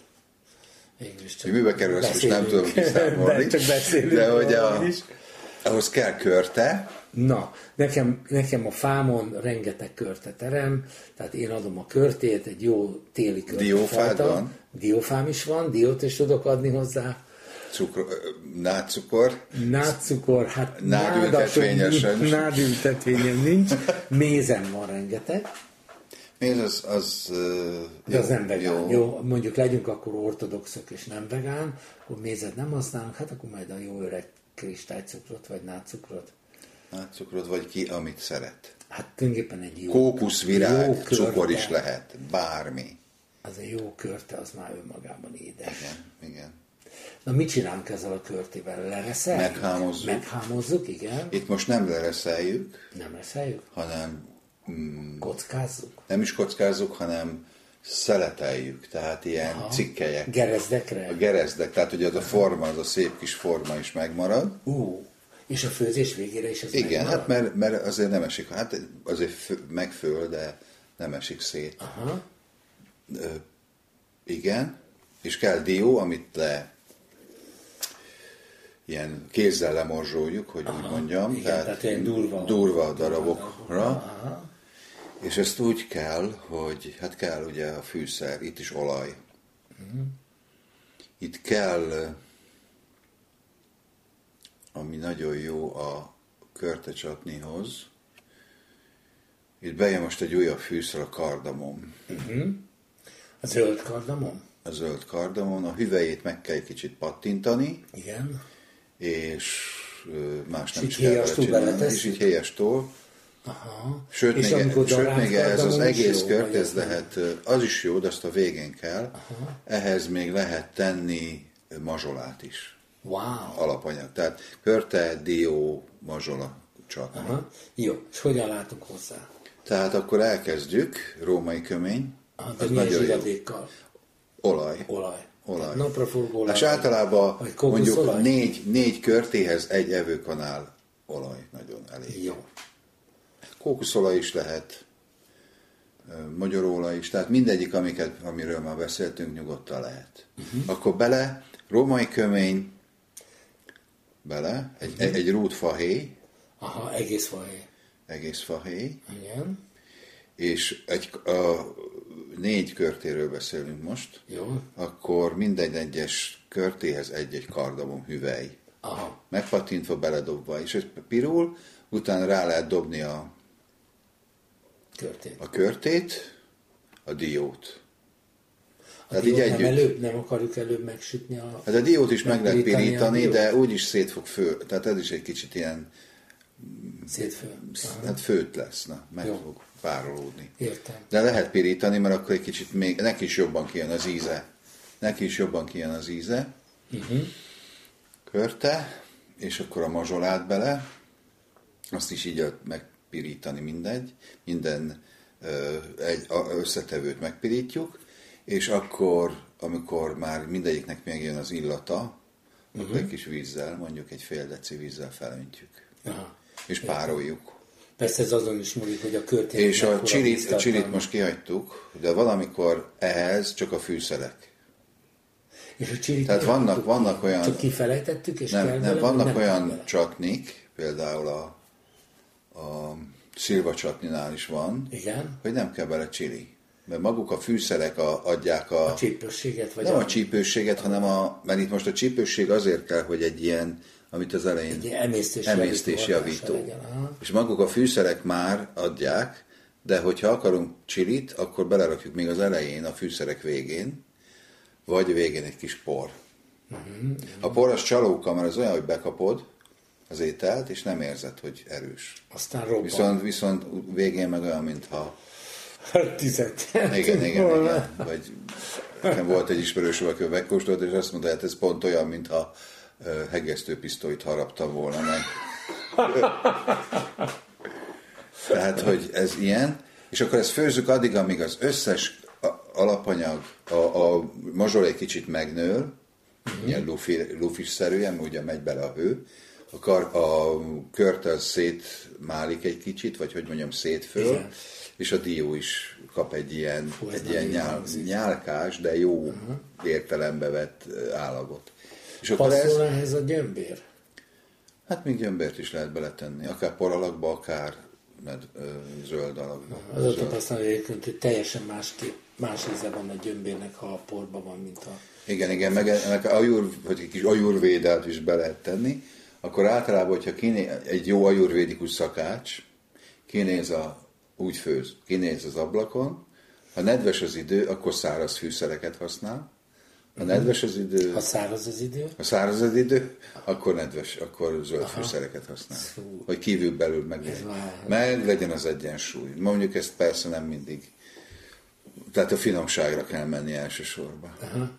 Mibe kerül, azt most nem tudom kiszámolni. Csak beszélünk. De hogy ahhoz kell körte. Na, nekem a fámon rengeteg körte terem, tehát én adom a körtét, egy jó téli körte. Diófád van? Diófám is van, diót is tudok adni hozzá. Nádcukor? Nádcukor, hát nádültetvényem nincs. Mézem van rengeteg. Méz az de az nem vegán. Jó, mondjuk legyünk akkor ortodoxok és nem vegán, akkor mézet nem használunk, hát akkor majd a jó öreg kristálycukrot vagy nádcukrot. Nádcukrot vagy ki, amit szeret. Hát tulajdonképpen egy jó kókuszvirág, jó cukor is lehet, bármi. Az egy jó körte, az már önmagában édes. Igen. Na mit csinálunk ezzel a körtével? Lereszeljük? Meghámozzuk. Meghámozzuk, igen. Itt most nem lereszeljük. Nem reszeljük? Hanem... kockázzuk? Nem is kockázzuk, hanem szeleteljük, tehát ilyen cikkelyek. Gerezdekre? A gerezdek, tehát hogy az a forma, az a szép kis forma is megmarad. És a főzés végére is az igen, megmarad? hát mert azért nem esik, hát azért megföl, de nem esik szét. Igen, és kell dió, amit ilyen kézzel lemorzsoljuk, hogy úgy mondjam, igen, tehát ilyen durva darabokra, és ezt úgy kell, hogy hát kell ugye a fűszer, itt is olaj. Itt kell, ami nagyon jó a körtecsatnihoz, itt bejön most egy újabb fűszer, a kardamom. A zöld kardamom? A zöld kardamom, a hüvelyét meg kell egy kicsit pattintani. Igen. És más nem is kell csinálni. És így héjastól. Sőt, még ehhez az egész kört, ez lehet, az is jó, de azt a végén kell. Ehhez még lehet tenni mazsolát is. Wow. Alapanyag. Tehát körte, dió, mazsola, csatni. Jó, és hogyan látunk hozzá? Tehát akkor elkezdjük, római kömény. De milyen zsiradékkal? Olaj. Napraforgó olaj. És általában mondjuk 4 körtéhez egy evőkanál olaj nagyon elég. Jó. Kókuszolaj is lehet, magyarolaj is, tehát mindegyik, amiről már beszéltünk, nyugodtan lehet. Akkor bele, római kömény, bele, egy rút fahéj. Egész fahéj. Egész fahéj. Igen. És 4 körtéről beszélünk most. Jó. Akkor minden egyes körtéhez egy kardamom hüvely. Megpattintva, beledobva. És ez pirul, utána rá lehet dobni a körtét, a diót. Tehát így együtt. Nem akarjuk előbb megsütni a... Hát a diót is meg lehet pirítani, de úgyis szét fog tehát ez is egy kicsit ilyen... Hát főt lesz, meg fog párolódni. Értem. De lehet pirítani, mert akkor egy kicsit még, neki is jobban kijön az íze. Körte, és akkor a mazsolát bele, azt is így megpirítani minden összetevőt megpirítjuk, és akkor, amikor már mindegyiknek megjön az illata, akkor egy kis vízzel, mondjuk egy fél deci vízzel felöntjük. És pároljuk. Persze ez azon is múlik, hogy a körtén... És a csilit most kihagytuk, de valamikor ehhez csak a fűszerek. És a csilit tehát vannak olyan... Csak kifelejtettük, és nem, vannak olyan csatnik, például a szilva csatninál is van, igen? Hogy nem kell bele csili. Mert maguk a fűszerek adják a csípősséget? Vagy nem a csípősséget, hanem mert itt most a csípősség azért kell, hogy egy ilyen, amit az elején... Egy emésztésjavító. És maguk a fűszerek már adják, de hogyha akarunk csilit, akkor belerakjuk még az elején, a fűszerek végén, vagy végén egy kis por. A por az csalóka, mert az olyan, hogy bekapod az ételt, és nem érzed, hogy erős. Aztán robban. Viszont végén meg olyan, mintha... Tizet. Igen. Vagy nekem volt egy ismerősöm, aki megkóstolt, és azt mondta, hogy ez pont olyan, mintha hegesztőpisztolyt haraptam volna meg. Tehát, hogy ez ilyen, és akkor ezt főzzük addig, amíg az összes alapanyag, a mazsolé kicsit megnől, ilyen lufis-szerűen, ugye megy bele a hő, a kört az szétmálik egy kicsit, vagy hogy mondjam, szétföl, igen. És a dió is kap egy ilyen nyálkás, de jó értelembe vett állagot. És passzol ehhez a gyömbér? Hát még gyömbért is lehet beletenni, akár poralakba, akár zöld alakba. Az a tapasztalat, hogy teljesen más íze van a gyömbérnek, ha a porban van, mint a... Igen, meg hogy egy kis ajurvédát is be lehet tenni, akkor általában, hogyha egy jó ajurvédikus szakács úgy főz, kinéz az ablakon, ha nedves az idő, akkor száraz fűszereket használ, ha nedves az idő... Ha száraz az idő, akkor zöld fűszereket használ. Hogy kívül-belül meg legyen az egyensúly. Mondjuk ezt persze nem mindig. Tehát a finomságra kell menni elsősorban.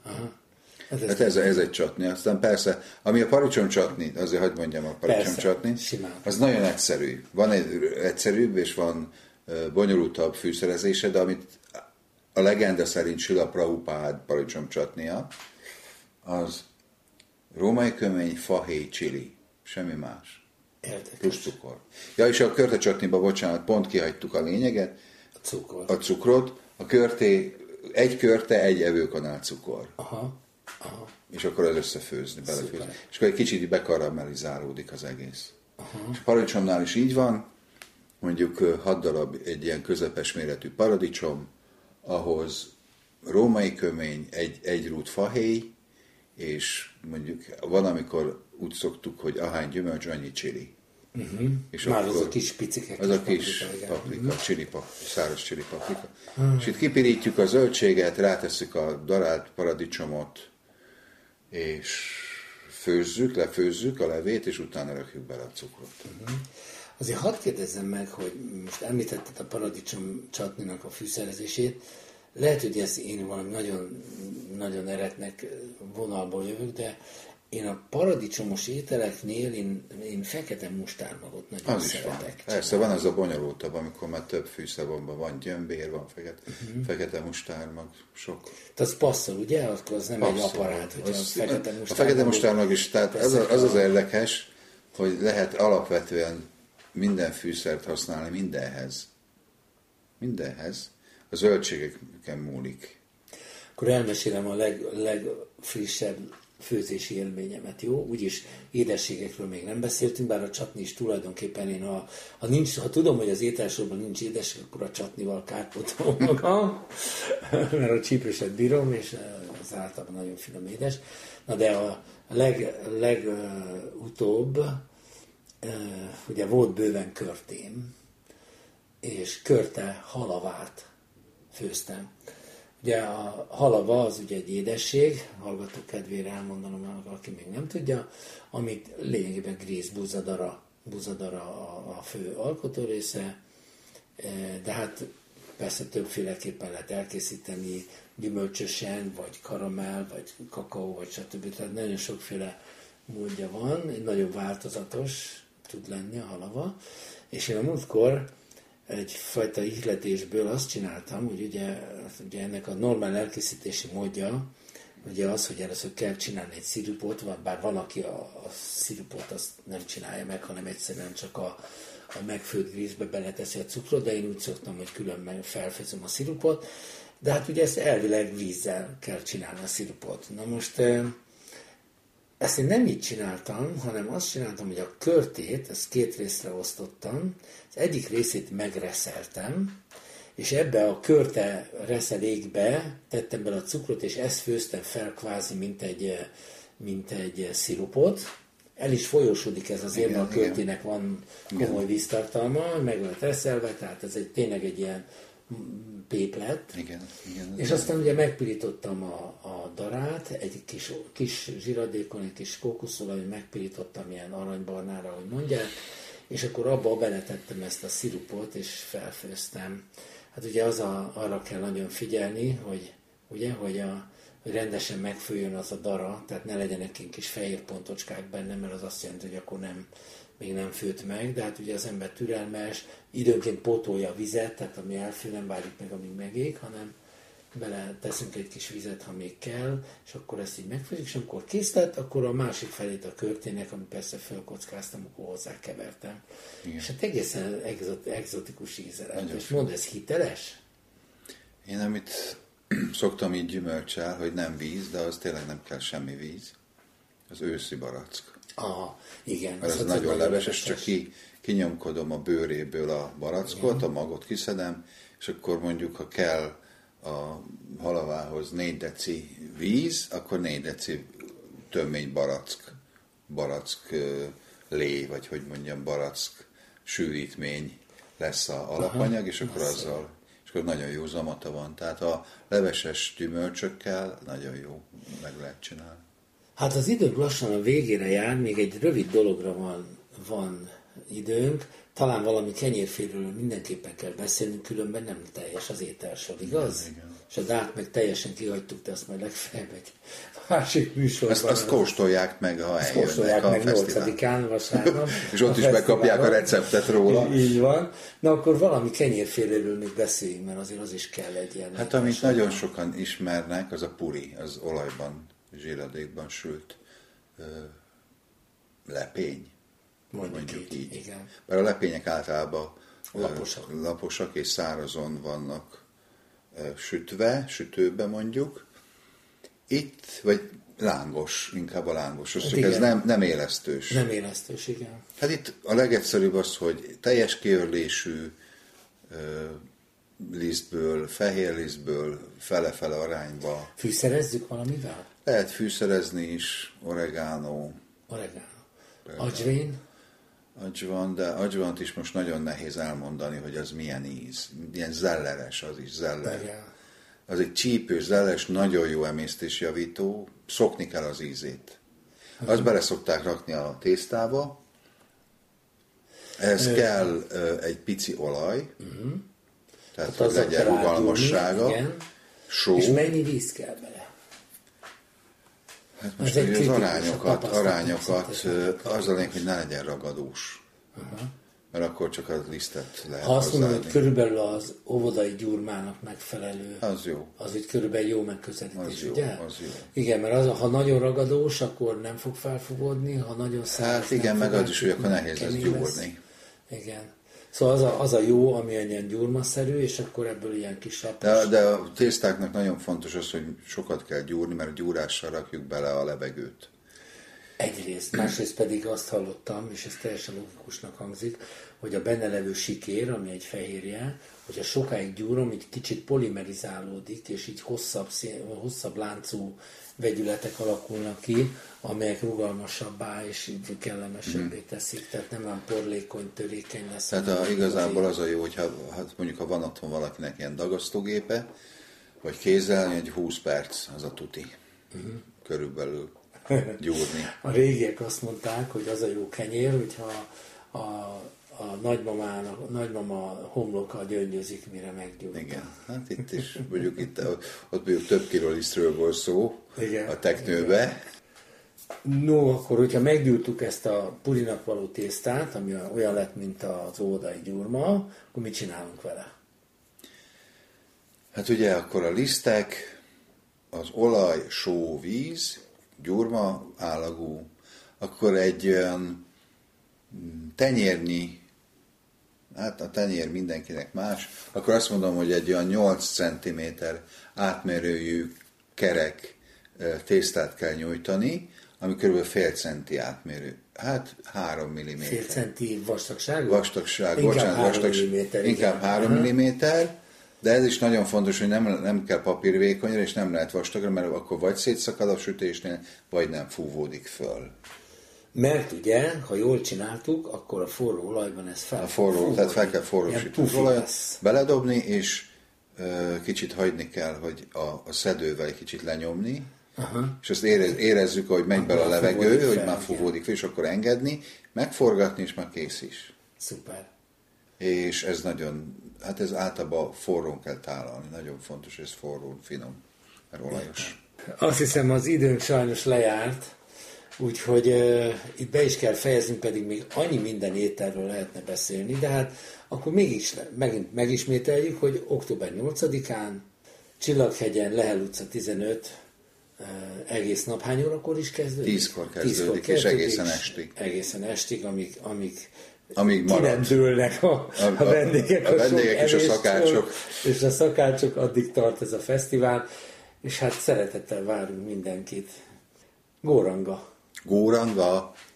Hát ez egy csatni. Aztán persze, ami a paradicsom csatni, azért hagyd mondjam, a paradicsom csatni, az nagyon egyszerű. Van egy egyszerűbb, és van bonyolultabb fűszerezése, de amit a legenda szerint Srila Prabhupád paradicsom csatnia, az római kömény, fahéj, csili. Semmi más. Érdekes. Plusz cukor. Ja, és a körte csatniba, bocsánat, pont kihagytuk a lényeget. A cukrot. Egy körte, egy evőkanál cukor. Aha. És akkor az összefőzni, belefőzni. És akkor egy kicsit bekaramelizálódik az egész. És a paradicsomnál is így van, mondjuk 6 darab egy ilyen közepes méretű paradicsom, ahhoz római kömény, egy rút fahéj, és mondjuk van, amikor úgy szoktuk, hogy ahány gyümölcs, annyi csili. És már az a kis picike. Az a kis paprika, száraz csili paprika. És itt kipirítjuk a zöldséget, rátesszük a darált paradicsomot, és lefőzzük a levét, és utána rakjuk bele a cukrot. Azért hadd kérdezzem meg, hogy most említetted a paradicsom csatninak a fűszerezését. Lehet, hogy ez én valami nagyon, nagyon eretnek vonalból jövök, de én a paradicsomos ételeknél én fekete mustármagot nagyon szeretek. Persze, van az a bonyolultabb, amikor már több fűszervonban van gyömbér, van fekete mustármag, sok. Tehát az passzol, ugye? Akkor az nem egy aparát, hogy a fekete mustármag. A fekete mustármag is, tehát az érdekes, hogy lehet alapvetően minden fűszert használni mindenhez. Mindenhez. A zöldségeken múlik. Akkor elmesélem a legfrissebb főzési élményemet, jó? Úgyis édességekről még nem beszéltünk, bár a csatni is tulajdonképpen én, ha tudom, hogy az ételsorban nincs édesség, akkor a csatnival kárpótolom magam, mert a csípőset bírom, és az általában nagyon finom édes. Na de a legutóbb, ugye volt bőven körtém, és körte halavát főztem. Ugye a halava az ugye egy édesség, hallgató kedvére elmondanom, aki még nem tudja, amit lényegében gríz, búzadara a fő alkotó része, de hát persze többféleképpen lehet elkészíteni, gyümölcsösen, vagy karamell, vagy kakaó, vagy stb. Tehát nagyon sokféle módja van, nagyon változatos tud lenni a halava, és én a múltkor egyfajta ihletésből azt csináltam, hogy ugye ennek a normál elkészítési módja, ugye az, hogy először kell csinálni egy szirupot, bár van, aki a szirupot azt nem csinálja meg, hanem egyszerűen csak a megfőtt grízbe beleteszi a cukrot, de én úgy szoktam, hogy különben felfőzöm a szirupot, de hát ugye ezt elvileg vízzel kell csinálni a szirupot. Na most ezt én nem így csináltam, hanem azt csináltam, hogy a körtét, ezt 2 részre osztottam, az egyik részét megreszeltem, és ebbe a körte reszelékbe tettem bele a cukrot, és ezt főztem fel kvázi, mint egy szirupot. El is folyósodik ez azért, mert a körtének van komoly víztartalma, meg van reszelve, tehát ez tényleg egy ilyen péplet. Igen. És aztán ugye megpirítottam a darát, egy kis zsiradékon, egy kis kókuszolaj, megpirítottam ilyen aranybarnára, ahogy mondják, és akkor abba beletettem ezt a szirupot, és felfőztem. Hát ugye arra kell nagyon figyelni, hogy rendesen megfőjön az a dara, tehát ne legyenek ilyen kis fehér pontocskák benne, mert az azt jelenti, hogy akkor még nem főtt meg, de hát ugye az ember türelmes, időnként pótolja a vizet, tehát ami elfő, nem várjuk meg, amíg megég, hanem bele teszünk egy kis vizet, ha még kell, és akkor ezt így megfőzzük, és amikor kész lett, akkor a másik felét a körtének, amit persze felkockáztam, akkor hozzákevertem. Igen. És hát egészen egzotikus íze lett. És mondd, ez hiteles? Én amit szoktam így gyümölcsel, hogy nem víz, de az tényleg nem kell semmi víz. Az őszi barack. Aha, igen. Mert ez nagyon leves, és csak kinyomkodom a bőréből a barackot, a magot kiszedem, és akkor mondjuk, ha kell a halavához 4 deci víz, akkor 4 deci tömény barack lé, vagy hogy mondjam, barack sűrítmény lesz a alapanyag, és akkor azzal, és akkor nagyon jó zamata van. Tehát a leveses gyümölcsökkel nagyon jó meg lehet csinálni. Hát az időnk lassan a végére jár, még egy rövid dologra van időnk, talán valami kenyérféről mindenképpen kell beszélnünk, különben nem teljes az ételsor, igaz? Igen. És a dát meg teljesen kihagytuk, de azt majd legfeljebb egy másik műsorban. Azt kóstolják meg, ha eljönnek kóstolják a meg fesztivál. 8-án vasárnap. És ott is megkapják a receptet róla. Így van. Na akkor valami kenyérféléről még beszéljünk, mert azért az is kell egy ilyen. Hát amit nagyon sokan ismernek, az a puri, az olajban, zsíradékban sült lepény. Mondjuk így. Igen. Mert a lepények általában laposak és szárazon vannak sütőbe mondjuk. Itt, vagy lángos, inkább a lángos, hát csak ez nem élesztős. Nem élesztős, igen. Hát itt a legegyszerűbb az, hogy teljes kiörlésű lisztből, fehér lisztből fele-fele arányba. Fűszerezzük valamivel? Lehet fűszerezni is, oregano. Agyvén? Agyvan, de agyvant is most nagyon nehéz elmondani, hogy az milyen íz. Ilyen zelleres az is, zeller. Igen. Az egy csípős, zelleres, nagyon jó emésztésjavító, szokni kell az ízét. Azt bele szokták rakni a tésztába, ehhez kell egy pici olaj, tehát hogy legyen rugalmassága, só. És mennyi víz kell bele? Hát most az arányokat az a lényeg, hogy ne legyen ragadós. Mert akkor csak a lisztet lehet ha azt mondom, hogy körülbelül az óvodai gyurmának megfelelő, az jó. Az úgy körülbelül jó megközelítés, az ugye? Jó, az jó. Igen, mert ha nagyon ragadós, akkor nem fog felfogódni, ha nagyon száraz. Hát igen, meg az is, hogy akkor nehéz lesz gyúrni. Igen. Szóval az a jó, ami ilyen gyurmaszerű, és akkor ebből ilyen kis lapos. De a tésztáknak nagyon fontos az, hogy sokat kell gyúrni, mert a gyúrással rakjuk bele a levegőt. Egyrészt, másrészt pedig azt hallottam, és ez teljesen logikusnak hangzik, hogy a benne levő sikér, ami egy fehérje, hogyha sokáig gyúrom, így kicsit polimerizálódik, és így hosszabb láncú vegyületek alakulnak ki, amelyek rugalmasabbá és így kellemesebbé teszik, tehát nem olyan porlékony, törékeny lesz. Tehát igazából az a jó, hogyha mondjuk ha van otthon valakinek ilyen dagasztógépe, vagy kézzelni, egy 20 perc az a tuti. Körülbelül gyúrni. A régiek azt mondták, hogy az a jó kenyér, hogyha a nagymama homloka gyöngyözik, mire meggyújt. Igen, hát itt is, mondjuk ott mondjuk több kilolisztről volt szó, igen, a teknőbe. Igen. No, akkor, hogyha meggyújtjuk ezt a purinak való tésztát, ami olyan lett, mint az óvodai gyurma, akkor mit csinálunk vele? Hát ugye akkor a lisztek, az olaj, só, víz, gyurma állagú, akkor egy olyan tenyérnyi, hát a tenyér mindenkinek más, akkor azt mondom, hogy egy olyan 8 cm átmérőjű kerek tésztát kell nyújtani, ami kb. Fél centi átmérő. Hát 3 mm. Fél centi vastagság? Vastagság, inkább 3 mm, de ez is nagyon fontos, hogy nem kell papírvékonyra, és nem lehet vastagra, mert akkor vagy szétszakad a sütésnél, vagy nem fúvódik föl. Mert ugye, ha jól csináltuk, akkor a forró olajban ez tehát fel kell forrósítani olajat, beledobni, és kicsit hagyni kell, hogy a szedővel egy kicsit lenyomni, és azt érezzük, hogy megy bele a levegő, hogy már fúvódik fel, és akkor engedni, megforgatni, és már kész is. Szuper. És ez nagyon, hát ez általában forrón kell tálalni, nagyon fontos, hogy ez forrón, finom, mert olajos. Azt hiszem, az időnk sajnos lejárt, úgyhogy itt be is kell fejeznünk, pedig még annyi minden ételről lehetne beszélni, de hát akkor mégis megint megismételjük, hogy október 8-án Csillaghegyen, Lehel utca 15, egész nap, hány órakor is kezdődik? 10-kor kezdődik, és egészen estig. Egészen estig, amíg ki nem dőlnek a vendégek. A vendégek és a szakácsok. És a szakácsok, addig tart ez a fesztivál, és hát szeretettel várunk mindenkit. Góranga! Góranga!